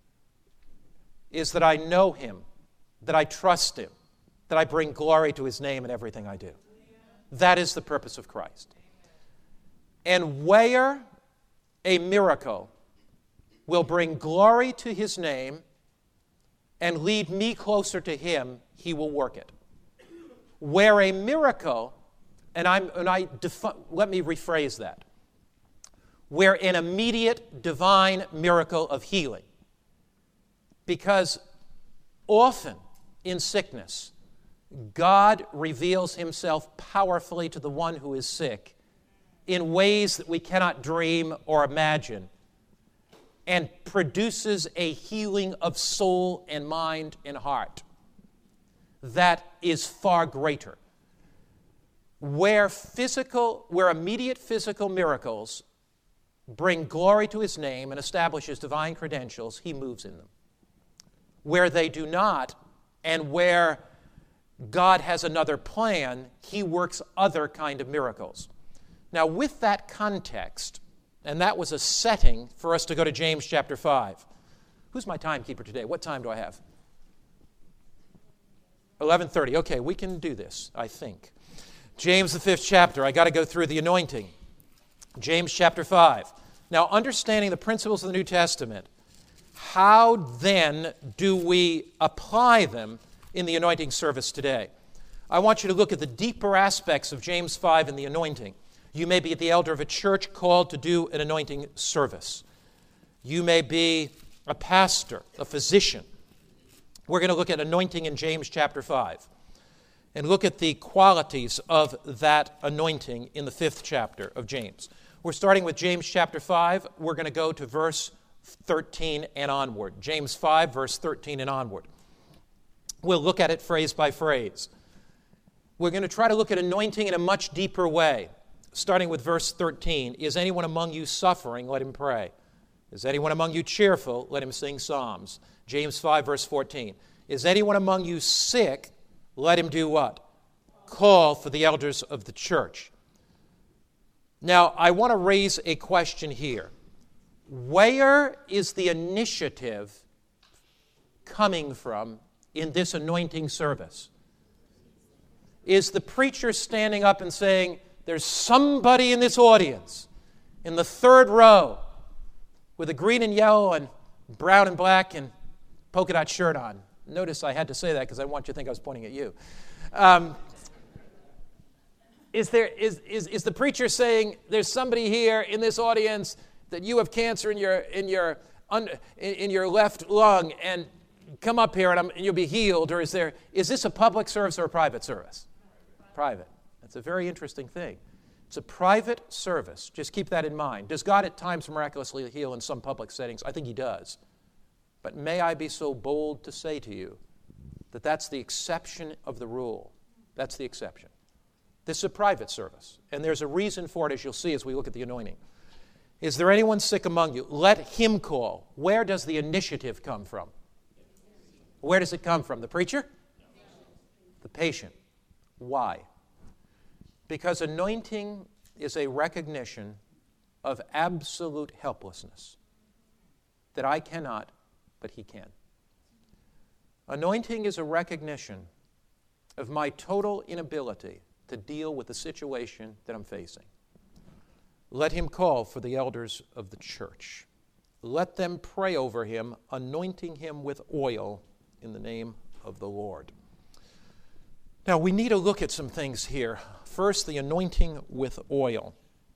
is that I know him, that I trust him, that I bring glory to his name in everything I do. That is the purpose of Christ. And where a miracle will bring glory to his name and lead me closer to him, he will work it. Where a miracle, let me rephrase that. Where an immediate divine miracle of healing, because often in sickness, God reveals himself powerfully to the one who is sick in ways that we cannot dream or imagine, and produces a healing of soul and mind and heart that is far greater. Where immediate physical miracles bring glory to his name and establish his divine credentials, he moves in them. Where they do not, and where God has another plan, he works other kind of miracles. Now, with that context, and that was a setting for us to go to James chapter 5. Who's my timekeeper today? What time do I have? 11:30. Okay, we can do this, I think. James, the 5th chapter. I got to go through the anointing. James chapter 5. Now, understanding the principles of the New Testament, how then do we apply them in the anointing service today? I want you to look at the deeper aspects of James 5 and the anointing. You may be the elder of a church called to do an anointing service. You may be a pastor, a physician. We're going to look at anointing in James chapter 5 and look at the qualities of that anointing in the 5th chapter of James. We're starting with James chapter 5. We're going to go to verse 13 and onward. James 5, verse 13 and onward. We'll look at it phrase by phrase. We're going to try to look at anointing in a much deeper way. Starting with verse 13, is anyone among you suffering? Let him pray. Is anyone among you cheerful? Let him sing psalms. James 5, verse 14, is anyone among you sick? Let him do what? Call for the elders of the church. Now, I want to raise a question here. Where is the initiative coming from in this anointing service? Is the preacher standing up and saying, there's somebody in this audience, in the 3rd row, with a green and yellow and brown and black and polka dot shirt on? Notice I had to say that because I want you to think I was pointing at you. Is the preacher saying, there's somebody here in this audience that you have cancer in your in your left lung and come up here and you'll be healed? Or is this a public service or a private service? Private. That's a very interesting thing. It's a private service. Just keep that in mind. Does God at times miraculously heal in some public settings? I think he does. But may I be so bold to say to you that that's the exception of the rule. That's the exception. This is a private service, and there's a reason for it, as you'll see as we look at the anointing. Is there anyone sick among you? Let him call. Where does the initiative come from? Where does it come from? The preacher? The patient. Why? Because anointing is a recognition of absolute helplessness, that I cannot, but he can. Anointing is a recognition of my total inability to deal with the situation that I'm facing. Let him call for the elders of the church. Let them pray over him, anointing him with oil in the name of the Lord. Now, we need to look at some things here. First, the anointing with oil.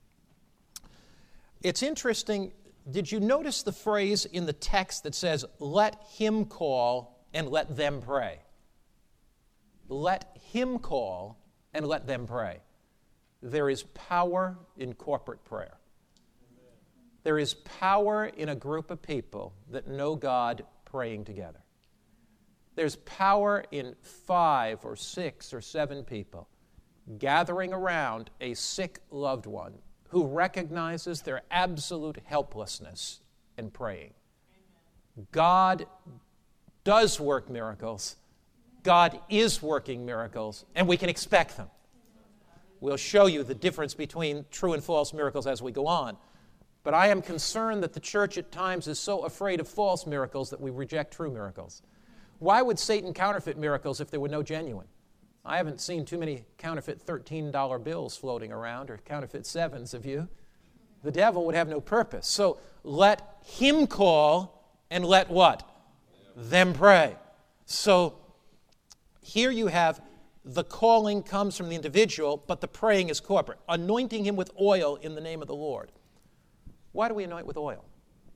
It's interesting. Did you notice the phrase in the text that says, let him call and let them pray? Let him call and let them pray. There is power in corporate prayer. There is power in a group of people that know God praying together. There's power in 5 or 6 or 7 people gathering around a sick loved one who recognizes their absolute helplessness and praying. God does work miracles. God is working miracles, and we can expect them. We'll show you the difference between true and false miracles as we go on. But I am concerned that the church at times is so afraid of false miracles that we reject true miracles. Why would Satan counterfeit miracles if there were no genuine? I haven't seen too many counterfeit $13 bills floating around or counterfeit 7s, have you? The devil would have no purpose. So let him call and let what? Them pray. So here you have the calling comes from the individual, but the praying is corporate. Anointing him with oil in the name of the Lord. Why do we anoint with oil?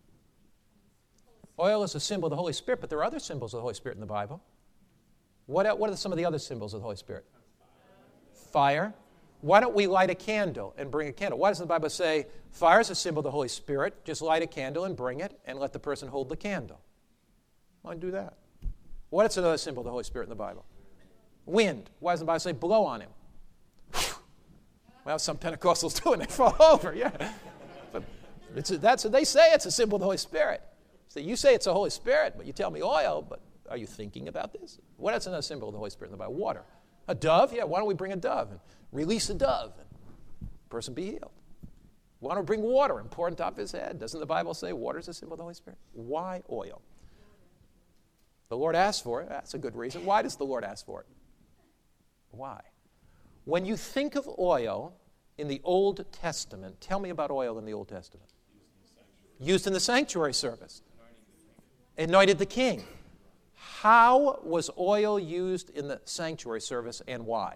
Oil is a symbol of the Holy Spirit, but there are other symbols of the Holy Spirit in the Bible. What are some of the other symbols of the Holy Spirit? Fire. Why don't we light a candle and bring a candle? Why doesn't the Bible say fire is a symbol of the Holy Spirit? Just light a candle and bring it and let the person hold the candle. Why do that? What is another symbol of the Holy Spirit in the Bible? Wind. Why doesn't the Bible say blow on him? Well, some Pentecostals do and they fall over, yeah. But that's what they say. It's a symbol of the Holy Spirit. So you say it's the Holy Spirit, but you tell me oil, but are you thinking about this? What else is another symbol of the Holy Spirit in the Bible? Water. A dove? Yeah, why don't we bring a dove and release a dove and the person be healed? Why don't we bring water and pour it on top of his head? Doesn't the Bible say water is a symbol of the Holy Spirit? Why oil? The Lord asked for it. That's a good reason. Why does the Lord ask for it? Why? When you think of oil in the Old Testament, tell me about oil in the Old Testament. Used in the sanctuary service. Anointed the king. How was oil used in the sanctuary service and why?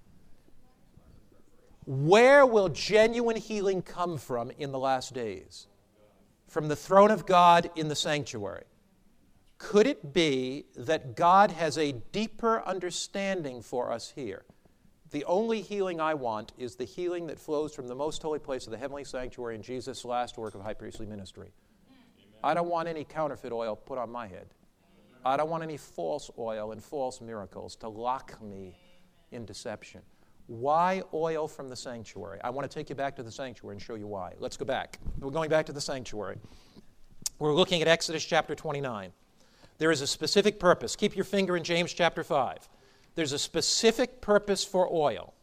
Where will genuine healing come from in the last days? From the throne of God in the sanctuary. Could it be that God has a deeper understanding for us here? The only healing I want is the healing that flows from the most holy place of the heavenly sanctuary in Jesus' last work of high priestly ministry. Amen. I don't want any counterfeit oil put on my head. I don't want any false oil and false miracles to lock me in deception. Why oil from the sanctuary? I want to take you back to the sanctuary and show you why. Let's go back. We're going back to the sanctuary. We're looking at Exodus chapter 29. There is a specific purpose. Keep your finger in James chapter 5. There's a specific purpose for oil.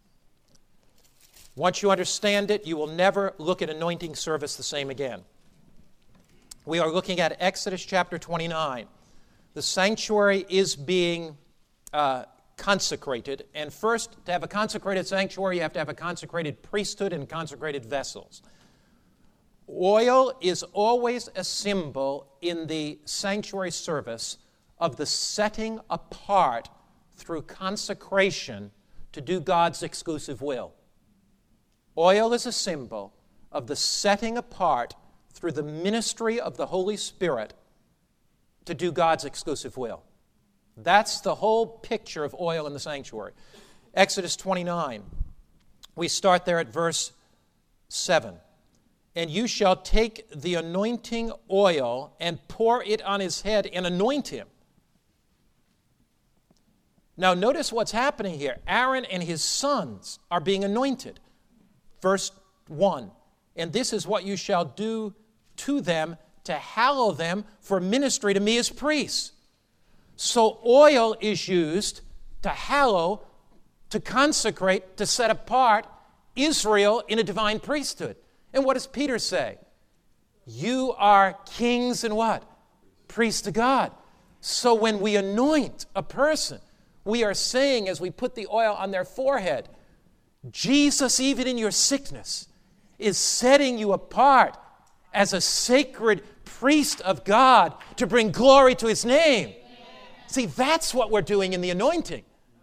Once you understand it, you will never look at anointing service the same again. We are looking at Exodus chapter 29. The sanctuary is being consecrated. And first, to have a consecrated sanctuary, you have to have a consecrated priesthood and consecrated vessels. Oil is always a symbol in the sanctuary service of the setting apart through consecration to do God's exclusive will. Oil is a symbol of the setting apart through the ministry of the Holy Spirit to do God's exclusive will. That's the whole picture of oil in the sanctuary. Exodus 29, we start there at verse 7. And you shall take the anointing oil and pour it on his head and anoint him. Now notice what's happening here. Aaron and his sons are being anointed. Verse 1. And this is what you shall do to them to hallow them for ministry to me as priests. So oil is used to hallow, to consecrate, to set apart Israel in a divine priesthood. And what does Peter say? You are kings and what? Priests to God. So when we anoint a person, we are saying as we put the oil on their forehead, Jesus, even in your sickness, is setting you apart as a sacred priest of God to bring glory to his name. See, that's what we're doing in the anointing.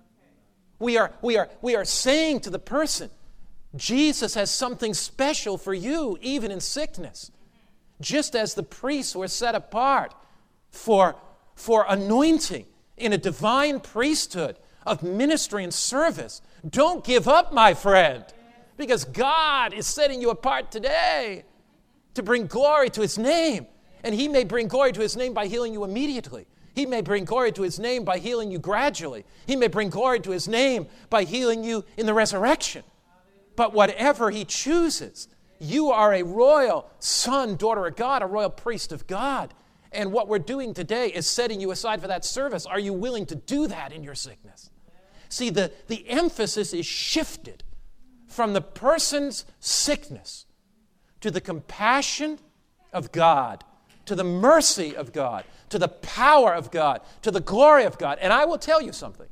We are saying to the person, Jesus has something special for you, even in sickness. Just as the priests were set apart for anointing in a divine priesthood of ministry and service. Don't give up, my friend, because God is setting you apart today to bring glory to his name. And he may bring glory to his name by healing you immediately. He may bring glory to his name by healing you gradually. He may bring glory to his name by healing you in the resurrection. But whatever he chooses, you are a royal son, daughter of God, a royal priest of God. And what we're doing today is setting you aside for that service. Are you willing to do that in your sickness? See, the emphasis is shifted from the person's sickness to the compassion of God, to the mercy of God, to the power of God, to the glory of God. And I will tell you something.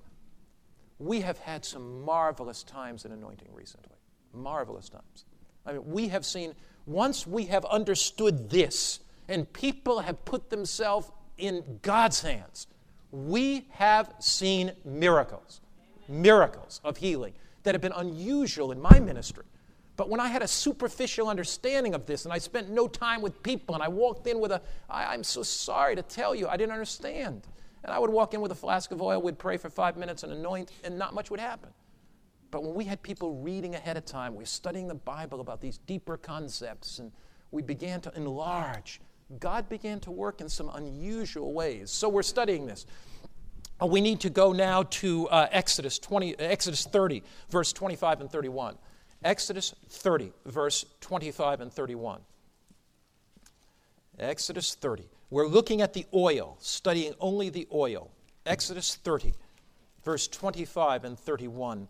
We have had some marvelous times in anointing recently. Marvelous times. I mean, we have seen, once we have understood this, and people have put themselves in God's hands, we have seen miracles of healing that have been unusual in my ministry. But when I had a superficial understanding of this, and I spent no time with people, and I walked in with I'm so sorry to tell you, I didn't understand. And I would walk in with a flask of oil, we'd pray for 5 minutes and anoint, and not much would happen. But when we had people reading ahead of time, we were studying the Bible about these deeper concepts, and we began to enlarge. God began to work in some unusual ways. So we're studying this. We need to go now to Exodus 30, verse 25 and 31. Exodus 30, verse 25 and 31. Exodus 30. We're looking at the oil, studying only the oil. Exodus 30, verse 25 and 31.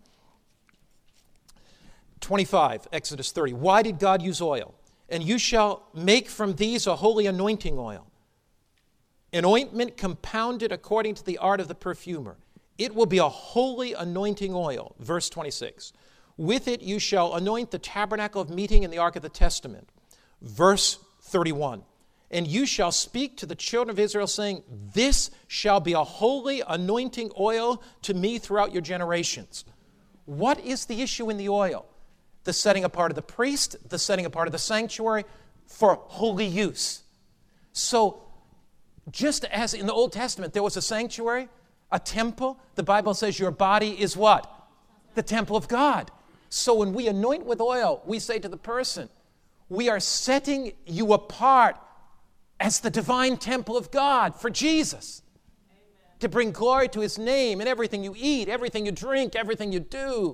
25, Exodus 30. Why did God use oil? And you shall make from these a holy anointing oil, an ointment compounded according to the art of the perfumer. It will be a holy anointing oil. Verse 26. With it you shall anoint the tabernacle of meeting and the ark of the testament. Verse 31. And you shall speak to the children of Israel, saying, this shall be a holy anointing oil to me throughout your generations. What is the issue in the oil? The setting apart of the priest, the setting apart of the sanctuary for holy use. So, just as in the Old Testament there was a sanctuary, a temple, the Bible says your body is what? The temple of God. So when we anoint with oil, we say to the person, we are setting you apart as the divine temple of God for Jesus. Amen. To bring glory to his name in everything you eat, everything you drink, everything you do.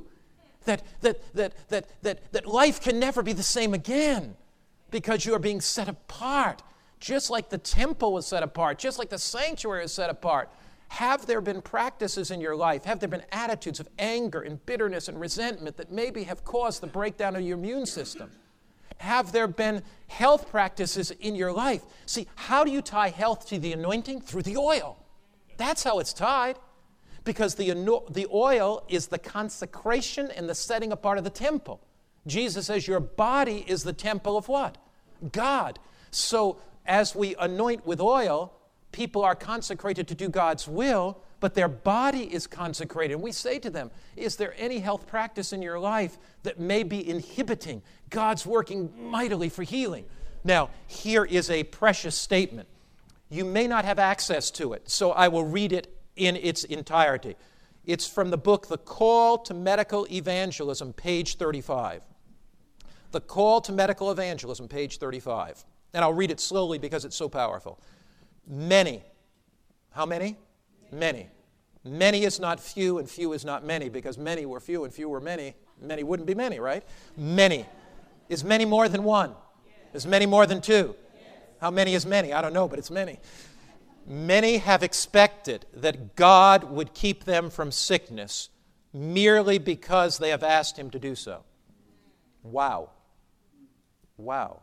That life can never be the same again because you are being set apart. Just like the temple was set apart, just like the sanctuary was set apart. Have there been practices in your life? Have there been attitudes of anger and bitterness and resentment that maybe have caused the breakdown of your immune system? Have there been health practices in your life? See, how do you tie health to the anointing? Through the oil. That's how it's tied. Because the oil is the consecration and the setting apart of the temple. Jesus says your body is the temple of what? God. So as we anoint with oil, people are consecrated to do God's will, but their body is consecrated. And we say to them, is there any health practice in your life that may be inhibiting God's working mightily for healing? Now, here is a precious statement. You may not have access to it, so I will read it in its entirety. It's from the book, The Call to Medical Evangelism, page 35. The Call to Medical Evangelism, page 35. And I'll read it slowly because it's so powerful. Many. How many? Many. Many is not few, and few is not many, because many were few and few were many. Many wouldn't be many, right? Many. Is many more than one? Is many more than two? How many is many? I don't know, but it's many. Many have expected that God would keep them from sickness merely because they have asked Him to do so. Wow. Wow.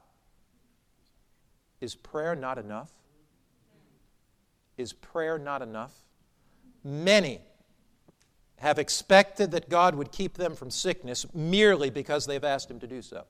Is prayer not enough? Is prayer not enough? Many have expected that God would keep them from sickness merely because they've asked Him to do so.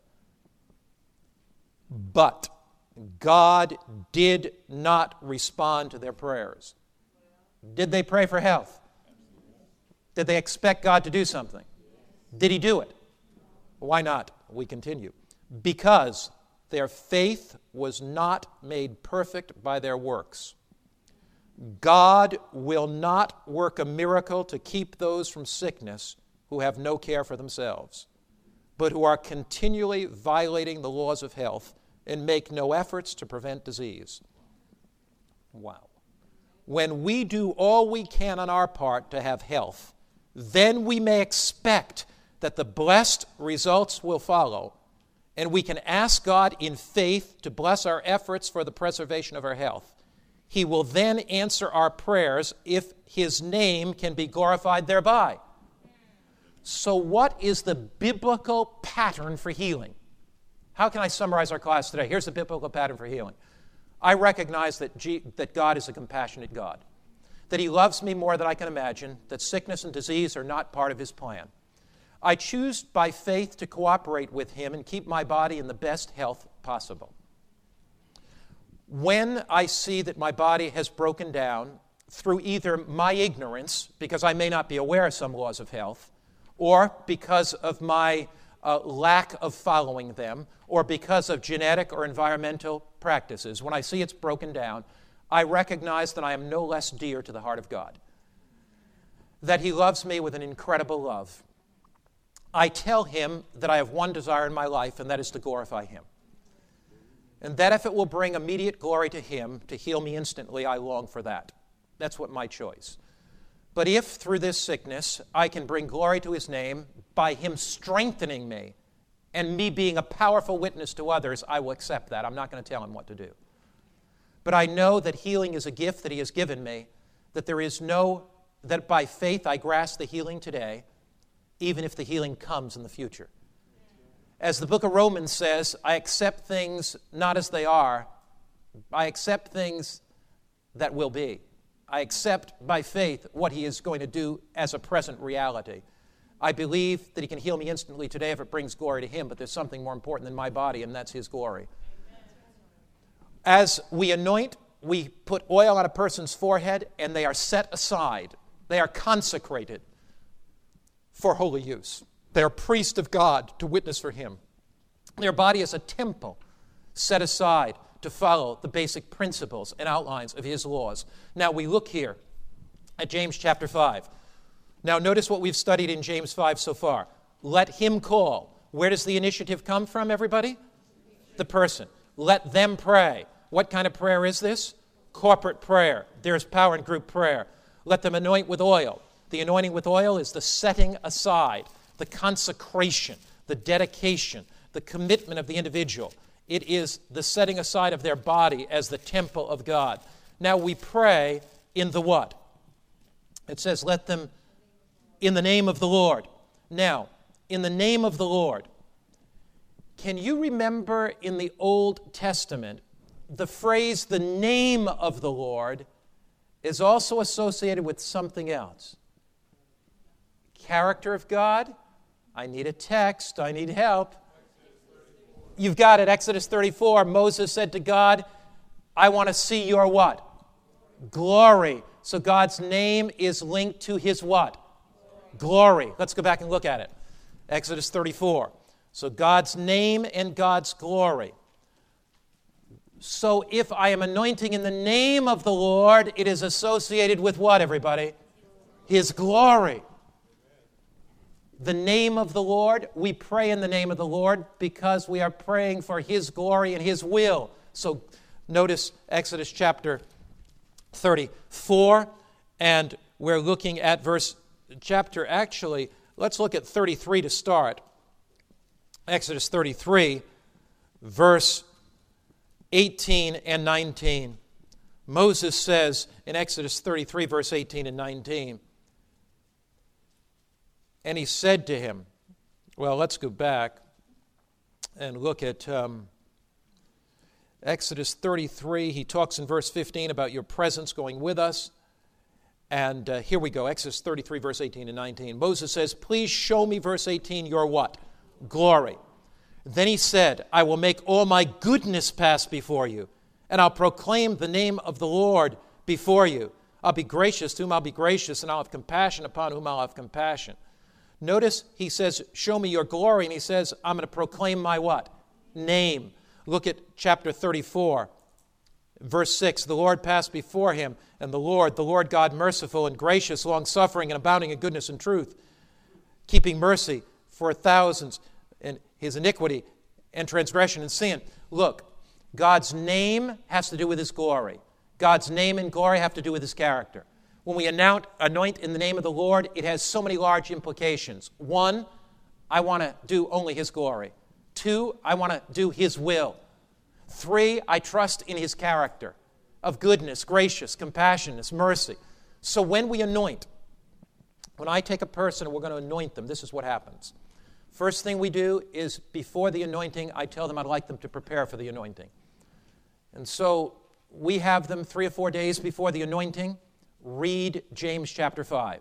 But God did not respond to their prayers. Did they pray for health? Did they expect God to do something? Did He do it? Why not? We continue. Because their faith was not made perfect by their works. God will not work a miracle to keep those from sickness who have no care for themselves, but who are continually violating the laws of health and make no efforts to prevent disease. Wow. When we do all we can on our part to have health, then we may expect that the blessed results will follow, and we can ask God in faith to bless our efforts for the preservation of our health. He will then answer our prayers if His name can be glorified thereby. So what is the biblical pattern for healing? How can I summarize our class today? Here's the biblical pattern for healing. I recognize that God is a compassionate God, that He loves me more than I can imagine, that sickness and disease are not part of His plan. I choose by faith to cooperate with Him and keep my body in the best health possible. When I see that my body has broken down through either my ignorance, because I may not be aware of some laws of health, or because of my lack of following them, or because of genetic or environmental practices, when I see it's broken down, I recognize that I am no less dear to the heart of God, that He loves me with an incredible love. I tell Him that I have one desire in my life, and that is to glorify Him. And that if it will bring immediate glory to Him, to heal me instantly, I long for that. That's what my choice. But if through this sickness I can bring glory to His name by Him strengthening me and me being a powerful witness to others, I will accept that. I'm not going to tell Him what to do. But I know that healing is a gift that He has given me, that by faith I grasp the healing today, even if the healing comes in the future. As the book of Romans says, I accept things not as they are. I accept things that will be. I accept by faith what He is going to do as a present reality. I believe that He can heal me instantly today if it brings glory to Him, but there's something more important than my body, and that's His glory. As we anoint, we put oil on a person's forehead, and they are set aside. They are consecrated for holy use. They are priests of God to witness for Him. Their body is a temple set aside to follow the basic principles and outlines of His laws. Now we look here at James chapter 5. Now notice what we've studied in James 5 so far. Let him call. Where does the initiative come from, everybody? The person. Let them pray. What kind of prayer is this? Corporate prayer. There's power in group prayer. Let them anoint with oil. The anointing with oil is the setting aside, the consecration, the dedication, the commitment of the individual. It is the setting aside of their body as the temple of God. Now we pray in the what? It says, let them in the name of the Lord. Now, in the name of the Lord. Can you remember in the Old Testament, the phrase, the name of the Lord, is also associated with something else? Character of God? I need a text. I need help. You've got it. Exodus 34. Moses said to God, I want to see your what? Glory. So God's name is linked to His what? Glory. Let's go back and look at it. Exodus 34. So God's name and God's glory. So if I am anointing in the name of the Lord, it is associated with what, everybody? His glory. The name of the Lord, we pray in the name of the Lord because we are praying for His glory and His will. So notice Exodus chapter 34, and we're looking at let's look at 33 to start. Exodus 33, verse 18 and 19. Moses says in Exodus 33, verse 18 and 19, and he said to him, well, let's go back and look at Exodus 33. He talks in verse 15 about your presence going with us. And here we go, Exodus 33, verse 18 and 19. Moses says, please show me, verse 18, your what? Glory. Then he said, I will make all my goodness pass before you, and I'll proclaim the name of the Lord before you. I'll be gracious to whom I'll be gracious, and I'll have compassion upon whom I'll have compassion. Notice he says, show me your glory, and he says, I'm going to proclaim my what? Name. Look at chapter 34, verse 6. The Lord passed before him, and the Lord God merciful and gracious, long-suffering and abounding in goodness and truth, keeping mercy for thousands, and his iniquity and transgression and sin. Look, God's name has to do with His glory. God's name and glory have to do with His character. When we anoint in the name of the Lord, it has so many large implications. One, I want to do only His glory. Two, I want to do His will. Three, I trust in His character of goodness, gracious, compassionate, mercy. So when we anoint, when I take a person and we're going to anoint them, this is what happens. First thing we do is before the anointing, I tell them I'd like them to prepare for the anointing. And so we have them 3 or 4 days before the anointing read James chapter 5.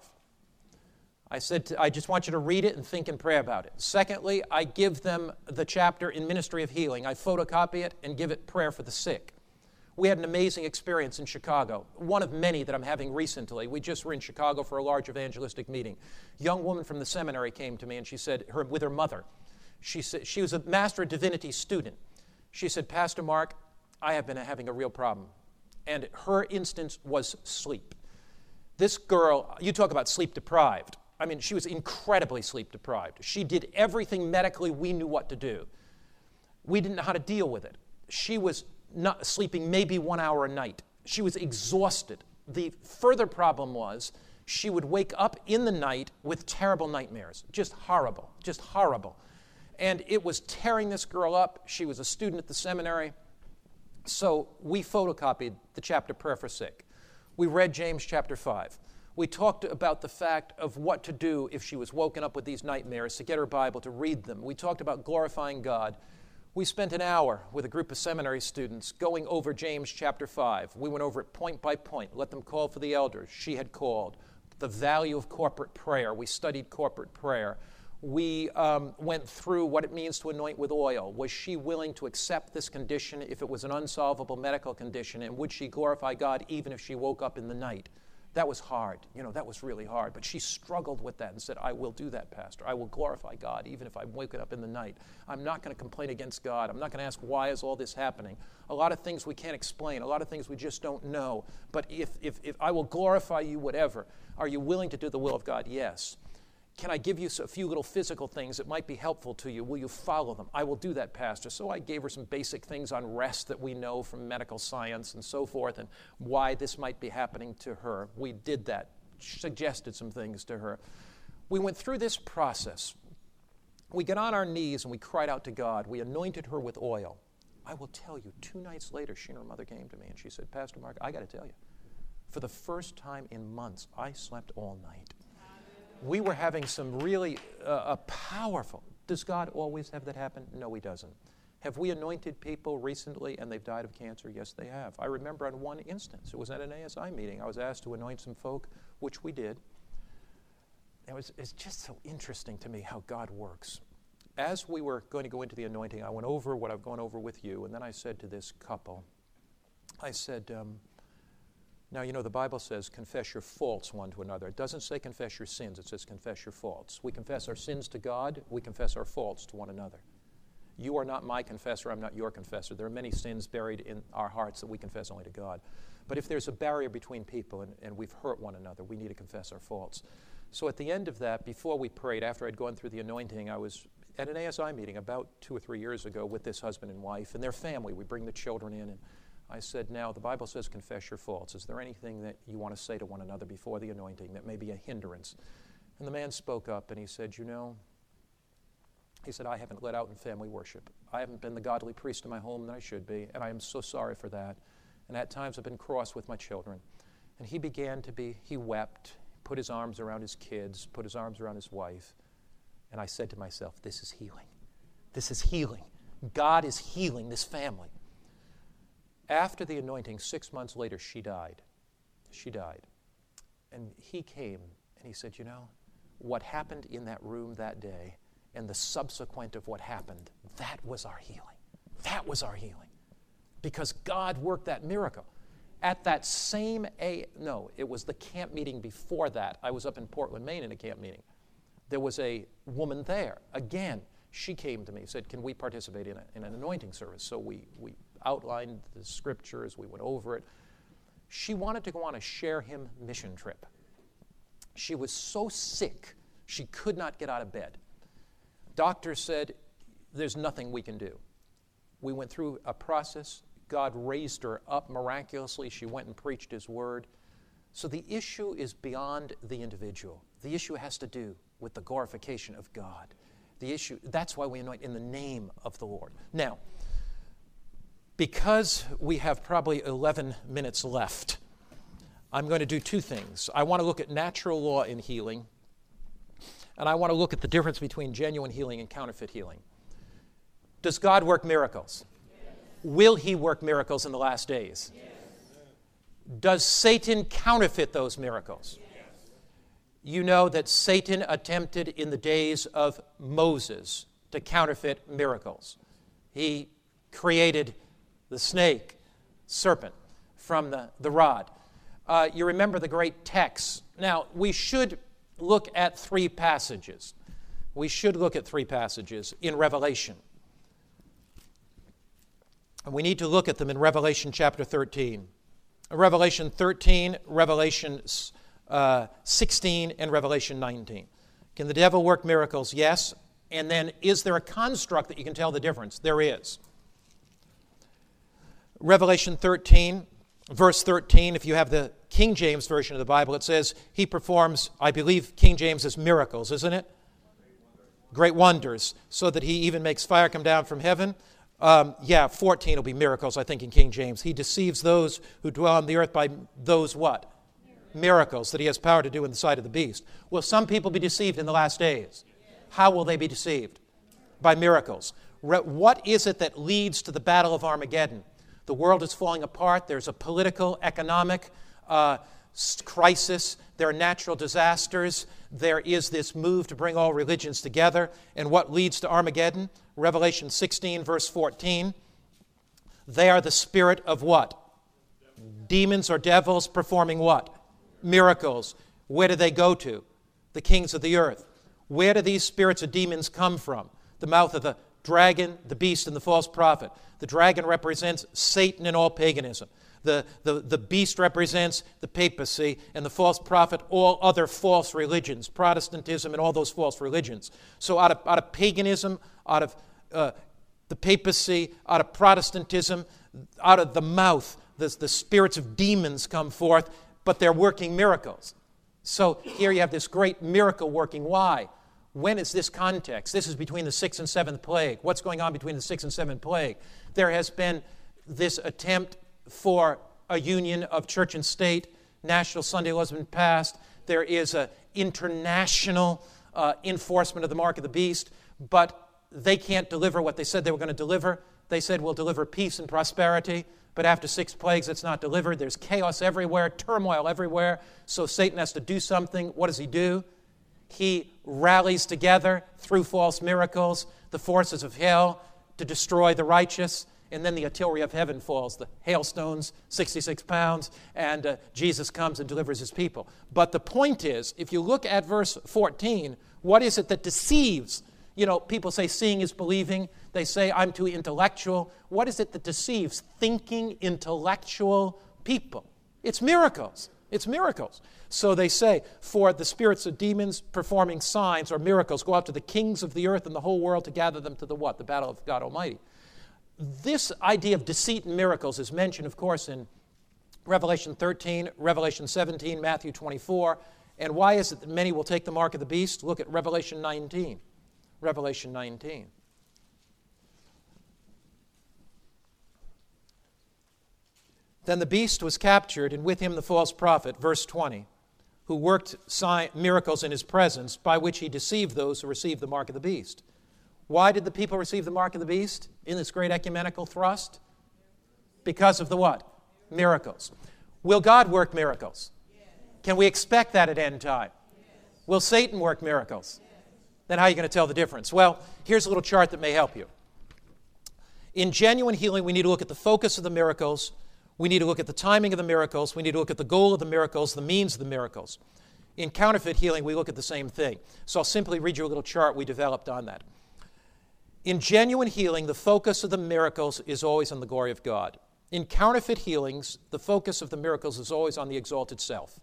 I said, I just want you to read it and think and pray about it. Secondly, I give them the chapter in Ministry of Healing. I photocopy it and give it prayer for the sick. We had an amazing experience in Chicago, one of many that I'm having recently. We just were in Chicago for a large evangelistic meeting. A young woman from the seminary came to me and she said, with her mother, she said, she was a Master of Divinity student. She said, Pastor Mark, I have been having a real problem. And her instance was sleep. This girl, you talk about sleep deprived. I mean, she was incredibly sleep deprived. She did everything medically we knew what to do. We didn't know how to deal with it. She was not sleeping maybe 1 hour a night. She was exhausted. The further problem was she would wake up in the night with terrible nightmares. Just horrible, just horrible. And it was tearing this girl up. She was a student at the seminary. So we photocopied the chapter Prayer for Sick. We read James chapter 5. We talked about the fact of what to do if she was woken up with these nightmares, to get her Bible, to read them. We talked about glorifying God. We spent an hour with a group of seminary students going over James chapter 5. We went over it point by point, let them call for the elders. She had called. The value of corporate prayer. We studied corporate prayer. We went through what it means to anoint with oil. Was she willing to accept this condition if it was an unsolvable medical condition? And would she glorify God even if she woke up in the night? That was hard. That was really hard. But she struggled with that and said, I will do that, Pastor. I will glorify God even if I'm waking up in the night. I'm not going to complain against God. I'm not going to ask, why is all this happening? A lot of things we can't explain. A lot of things we just don't know. But if I will glorify you, whatever, are you willing to do the will of God? Yes. Can I give you a few little physical things that might be helpful to you? Will you follow them? I will do that, Pastor. So I gave her some basic things on rest that we know from medical science and so forth, and why this might be happening to her. We did that, suggested some things to her. We went through this process. We got on our knees and we cried out to God. We anointed her with oil. I will tell you, 2 nights later, she and her mother came to me and she said, Pastor Mark, I got to tell you, for the first time in months, I slept all night. We were having some really powerful. Does God always have that happen? No, He doesn't. Have we anointed people recently and they've died of cancer? Yes, they have. I remember on one instance, it was at an ASI meeting. I was asked to anoint some folk, which we did. It's just so interesting to me how God works. As we were going to go into the anointing, I went over what I've gone over with you, and then I said to this couple, I said, now, the Bible says confess your faults one to another. It doesn't say confess your sins. It says confess your faults. We confess our sins to God. We confess our faults to one another. You are not my confessor, I'm not your confessor. There are many sins buried in our hearts that we confess only to God. But if there's a barrier between people and we've hurt one another, we need to confess our faults. So at the end of that, before we prayed, after I'd gone through the anointing, I was at an ASI meeting about 2 or 3 years ago with this husband and wife and their family. We bring the children in, and I said, now, the Bible says confess your faults. Is there anything that you want to say to one another before the anointing that may be a hindrance? And the man spoke up and he said, he said, I haven't led out in family worship. I haven't been the godly priest in my home that I should be, and I am so sorry for that. And at times I've been cross with my children. And he wept, put his arms around his kids, put his arms around his wife. And I said to myself, this is healing. This is healing. God is healing this family. After the anointing, 6 months later, she died. She died. And he came and he said, what happened in that room that day and the subsequent of what happened, that was our healing. That was our healing. Because God worked that miracle. At that same, it was the camp meeting before that. I was up in Portland, Maine in a camp meeting. There was a woman there. Again, she came to me and said, can we participate in an anointing service? So we outlined the scriptures, we went over it. She wanted to go on a Share Him mission trip. She was so sick, she could not get out of bed. Doctor said, there's nothing we can do. We went through a process. God raised her up miraculously. She went and preached His word. So the issue is beyond the individual. The issue has to do with the glorification of God. That's why we anoint in the name of the Lord. Now, because we have probably 11 minutes left, I'm going to do two things. I want to look at natural law in healing, and I want to look at the difference between genuine healing and counterfeit healing. Does God work miracles? Yes. Will He work miracles in the last days? Yes. Does Satan counterfeit those miracles? Yes. You know that Satan attempted in the days of Moses to counterfeit miracles. He created the snake, serpent, from the rod. You remember the great texts. Now, we should look at 3 passages. We should look at 3 passages in Revelation. And we need to look at them in Revelation chapter 13. Revelation 13, Revelation 16, and Revelation 19. Can the devil work miracles? Yes. And then, is there a construct that you can tell the difference? There is. Revelation 13, verse 13, if you have the King James Version of the Bible, it says, He performs, I believe King James is miracles, isn't it? Great wonders, so that He even makes fire come down from heaven. 14 will be miracles, I think, in King James. He deceives those who dwell on the earth by those what? Miracles that He has power to do in the sight of the beast. Will some people be deceived in the last days? How will they be deceived? By miracles. What is it that leads to the battle of Armageddon? The world is falling apart. There's a political, economic crisis. There are natural disasters. There is this move to bring all religions together. And what leads to Armageddon? Revelation 16, verse 14. They are the spirit of what? Demons or devils performing what? Miracles. Where do they go to? The kings of the earth. Where do these spirits of demons come from? The mouth of the dragon, the beast, and the false prophet. The dragon represents Satan and all paganism. The beast represents the papacy, and the false prophet, all other false religions, Protestantism and all those false religions. So out of paganism, out of the papacy, out of Protestantism, out of the mouth, the spirits of demons come forth, but they're working miracles. So here you have this great miracle working. Why? When is this context? This is between the 6th and 7th plague. What's going on between the 6th and 7th plague? There has been this attempt for a union of church and state. National Sunday law has been passed. There is an international enforcement of the mark of the beast, but they can't deliver what they said they were going to deliver. They said, we'll deliver peace and prosperity, but after 6 plagues, it's not delivered. There's chaos everywhere, turmoil everywhere, so Satan has to do something. What does he do? He rallies together through false miracles the forces of hell to destroy the righteous, and then the artillery of heaven falls, the hailstones, 66 pounds, and Jesus comes and delivers His people. But the point is, if you look at verse 14, what is it that deceives? You know, people say seeing is believing. They say I'm too intellectual. What is it that deceives thinking, intellectual people? It's miracles. It's miracles. So they say, for the spirits of demons performing signs or miracles go out to the kings of the earth and the whole world to gather them to the what? The battle of God Almighty. This idea of deceit and miracles is mentioned, of course, in Revelation 13, Revelation 17, Matthew 24. And why is it that many will take the mark of the beast? Look at Revelation 19. Revelation 19. Then the beast was captured, and with him the false prophet, verse 20, who worked miracles in his presence, by which he deceived those who received the mark of the beast. Why did the people receive the mark of the beast in this great ecumenical thrust? Because of the what? Miracles. Will God work miracles? Can we expect that at end time? Will Satan work miracles? Then how are you going to tell the difference? Well, here's a little chart that may help you. In genuine healing, we need to look at the focus of the miracles. We need to look at the timing of the miracles. We need to look at the goal of the miracles, the means of the miracles. In counterfeit healing, we look at the same thing. So I'll simply read you a little chart we developed on that. In genuine healing, the focus of the miracles is always on the glory of God. In counterfeit healings, the focus of the miracles is always on the exalted self.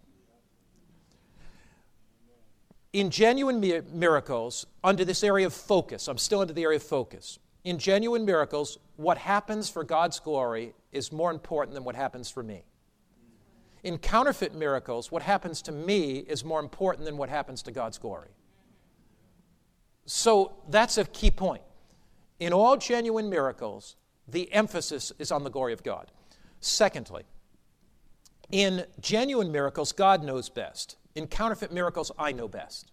In genuine miracles, under this area of focus, I'm still under the area of focus. In genuine miracles, what happens for God's glory is more important than what happens for me. In counterfeit miracles, what happens to me is more important than what happens to God's glory. So that's a key point. In all genuine miracles, the emphasis is on the glory of God. Secondly, in genuine miracles, God knows best. In counterfeit miracles, I know best.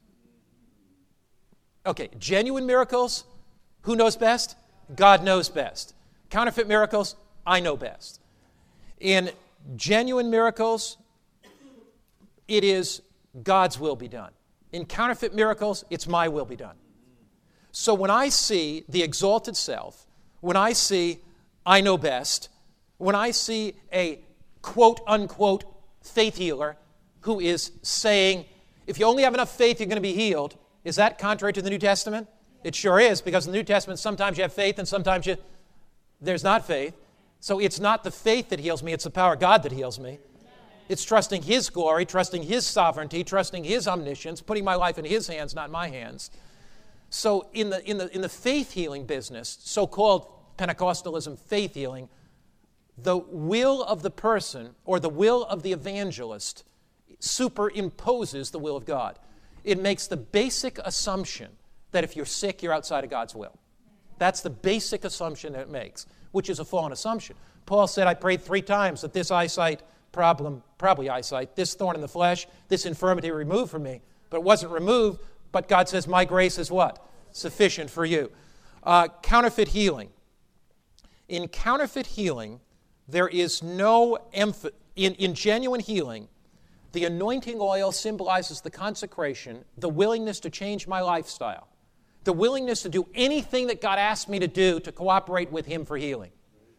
Okay, genuine miracles, who knows best? God knows best. Counterfeit miracles, I know best. In genuine miracles, it is God's will be done. In counterfeit miracles, it's my will be done. So when I see the exalted self, when I see I know best, when I see a quote-unquote faith healer who is saying, if you only have enough faith, you're going to be healed, is that contrary to the New Testament? It sure is, because in the New Testament, sometimes you have faith and sometimes there's not faith. So it's not the faith that heals me, it's the power of God that heals me. It's trusting His glory, trusting His sovereignty, trusting His omniscience, putting my life in His hands, not my hands. So in the faith healing business, so-called Pentecostalism faith healing, the will of the person or the will of the evangelist superimposes the will of God. It makes the basic assumption that if you're sick, you're outside of God's will. That's the basic assumption that it makes, which is a fallen assumption. Paul said, I prayed 3 times that this eyesight problem, probably eyesight, this thorn in the flesh, this infirmity removed from me. But it wasn't removed, but God says, my grace is what? Sufficient for you. Counterfeit healing. In counterfeit healing, there is no emphasis. In genuine healing, the anointing oil symbolizes the consecration, the willingness to change my lifestyle, the willingness to do anything that God asked me to do to cooperate with Him for healing.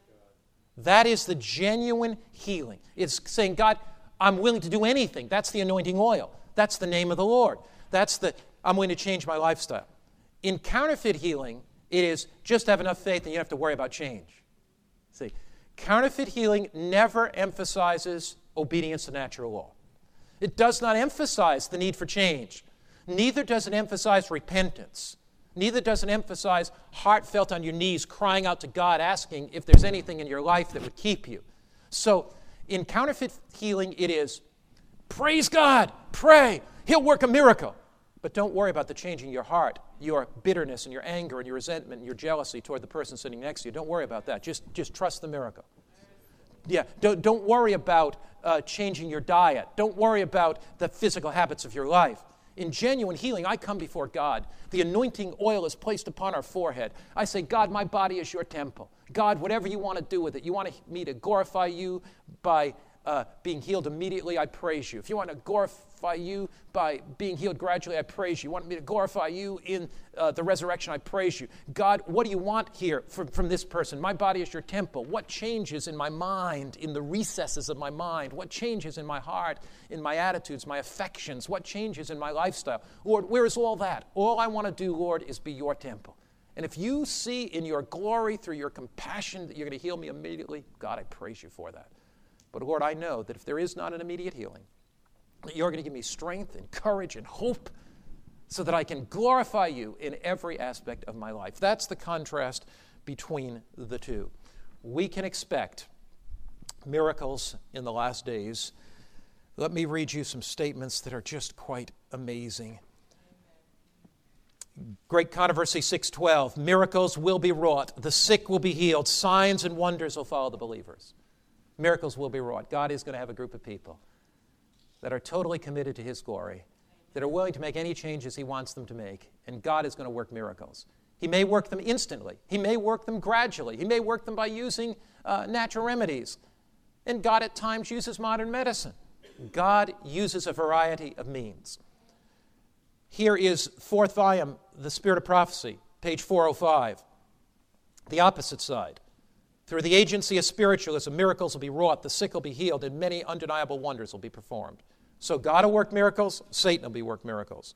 That is the genuine healing. It's saying, God, I'm willing to do anything. That's the anointing oil. That's the name of the Lord. I'm willing to change my lifestyle. In counterfeit healing, it is just have enough faith and you don't have to worry about change. See, counterfeit healing never emphasizes obedience to natural law. It does not emphasize the need for change. Neither does it emphasize repentance. Neither does it emphasize heartfelt on your knees crying out to God, asking if there's anything in your life that would keep you. So in counterfeit healing, it is praise God, pray, He'll work a miracle. But don't worry about the changing your heart, your bitterness and your anger and your resentment and your jealousy toward the person sitting next to you. Don't worry about that. Just trust the miracle. Yeah, don't worry about changing your diet. Don't worry about the physical habits of your life. In genuine healing, I come before God. The anointing oil is placed upon our forehead. I say, God, my body is your temple. God, whatever you want to do with it. You want me to glorify you by being healed immediately, I praise you. If you want to glorify you by being healed gradually, I praise you. You want me to glorify you in the resurrection, I praise you. God, what do you want here from this person? My body is your temple. What changes in my mind, in the recesses of my mind? What changes in my heart, in my attitudes, my affections? What changes in my lifestyle? Lord, where is all that? All I want to do, Lord, is be your temple. And if you see in your glory, through your compassion, that you're going to heal me immediately, God, I praise you for that. But Lord, I know that if there is not an immediate healing, that you're going to give me strength and courage and hope so that I can glorify you in every aspect of my life. That's the contrast between the two. We can expect miracles in the last days. Let me read you some statements that are just quite amazing. Great Controversy 6:12, miracles will be wrought, the sick will be healed, signs and wonders will follow the believers. Miracles will be wrought. God is going to have a group of people that are totally committed to His glory, that are willing to make any changes He wants them to make, and God is going to work miracles. He may work them instantly. He may work them gradually. He may work them by using natural remedies. And God at times uses modern medicine. God uses a variety of means. Here is fourth volume, The Spirit of Prophecy, page 405. The opposite side. Through the agency of spiritualism, miracles will be wrought, the sick will be healed, and many undeniable wonders will be performed. So God will work miracles, Satan will work miracles.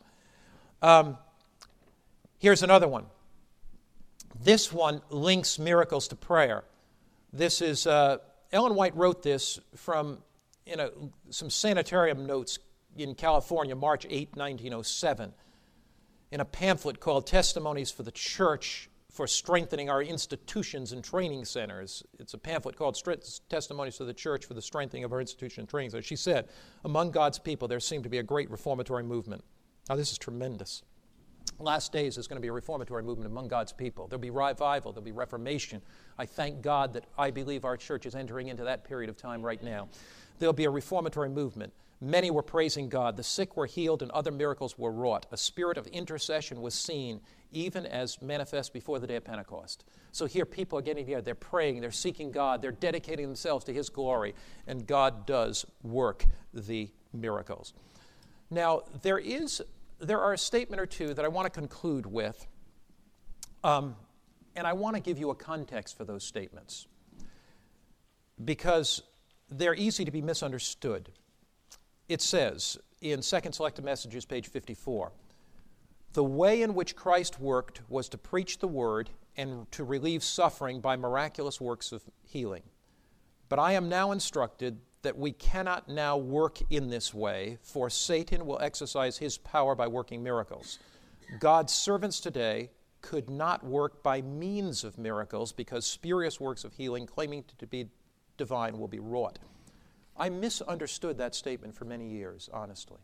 Here's another one. This one links miracles to prayer. This is, Ellen White wrote this from some sanitarium notes in California, March 8, 1907, in a pamphlet called Testimonies for the Church for Strengthening Our Institutions and Training Centers. It's a pamphlet called Testimonies for the Church for the Strengthening of Our Institutions and Training Centers. She said, among God's people, there seemed to be a great reformatory movement. Now, this is tremendous. Last days, there's going to be a reformatory movement among God's people. There'll be revival. There'll be reformation. I thank God that I believe our church is entering into that period of time right now. There'll be a reformatory movement. Many were praising God. The sick were healed and other miracles were wrought. A spirit of intercession was seen, even as manifest before the day of Pentecost. So here people are getting together. They're praying. They're seeking God. They're dedicating themselves to His glory. And God does work the miracles. Now, there are a statement or two that I want to conclude with. And I want to give you a context for those statements, because they're easy to be misunderstood. It says in Second Selected Messages, page 54, the way in which Christ worked was to preach the word and to relieve suffering by miraculous works of healing. But I am now instructed that we cannot now work in this way, for Satan will exercise his power by working miracles. God's servants today could not work by means of miracles because spurious works of healing claiming to be divine will be wrought. I misunderstood that statement for many years, honestly.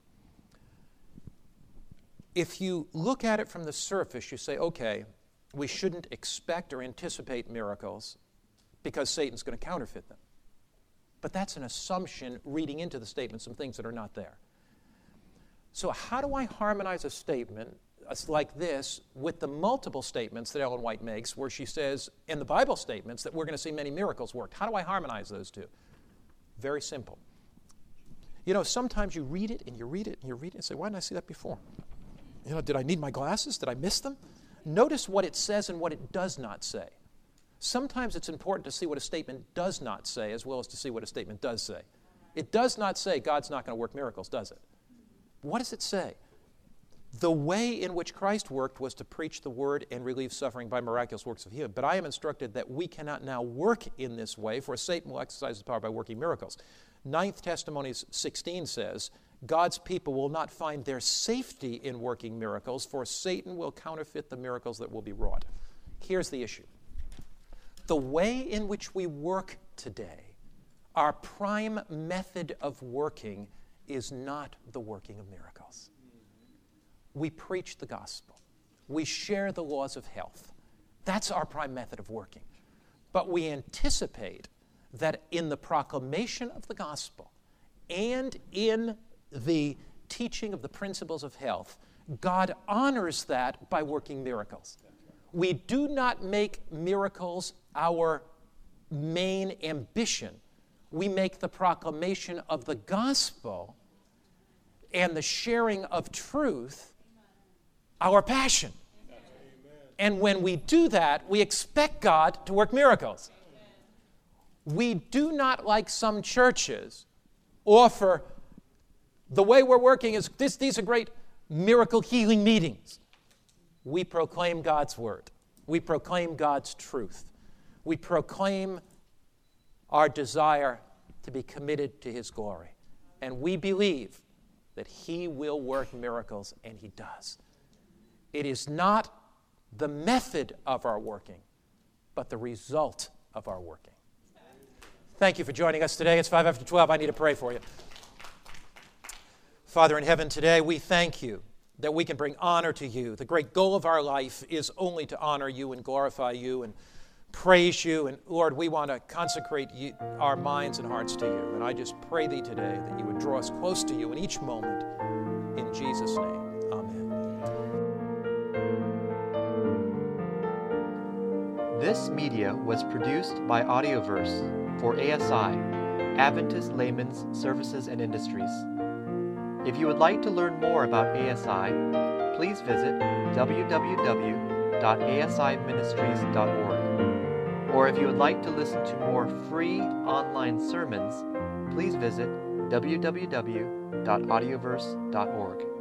If you look at it from the surface, you say, okay, we shouldn't expect or anticipate miracles because Satan's going to counterfeit them. But that's an assumption reading into the statement some things that are not there. So how do I harmonize a statement like this with the multiple statements that Ellen White makes where she says, in the Bible statements, that we're going to see many miracles worked? How do I harmonize those two? Very simple. You know, sometimes you read it and you read it and you read it and say, why didn't I see that before? You know, did I need my glasses? Did I miss them? Notice what it says and what it does not say. Sometimes it's important to see what a statement does not say as well as to see what a statement does say. It does not say God's not going to work miracles, does it? What does it say? The way in which Christ worked was to preach the word and relieve suffering by miraculous works of healing. But I am instructed that we cannot now work in this way, for Satan will exercise his power by working miracles. 9th Testimonies 16 says, God's people will not find their safety in working miracles, for Satan will counterfeit the miracles that will be wrought. Here's the issue. The way in which we work today, our prime method of working, is not the working of miracles. We preach the gospel. We share the laws of health. That's our prime method of working. But we anticipate that in the proclamation of the gospel and in the teaching of the principles of health, God honors that by working miracles. We do not make miracles our main ambition. we make the proclamation of the gospel and the sharing of truth our passion. And when we do that, we expect God to work miracles. We do not, like some churches, offer, the way we're working is these are great miracle healing meetings. We proclaim God's word. We proclaim God's truth. We proclaim our desire to be committed to his glory. And we believe that he will work miracles, and he does. It is not the method of our working, but the result of our working. Thank you for joining us today. It's 5 after 12. I need to pray for you. Father in heaven, today we thank you that we can bring honor to you. The great goal of our life is only to honor you and glorify you and praise you. And Lord, we want to consecrate our minds and hearts to you. And I just pray thee today that you would draw us close to you in each moment. In Jesus' name, amen. This media was produced by Audioverse for ASI, Adventist Layman's Services and Industries. If you would like to learn more about ASI, please visit www.asiministries.org. Or if you would like to listen to more free online sermons, please visit www.audioverse.org.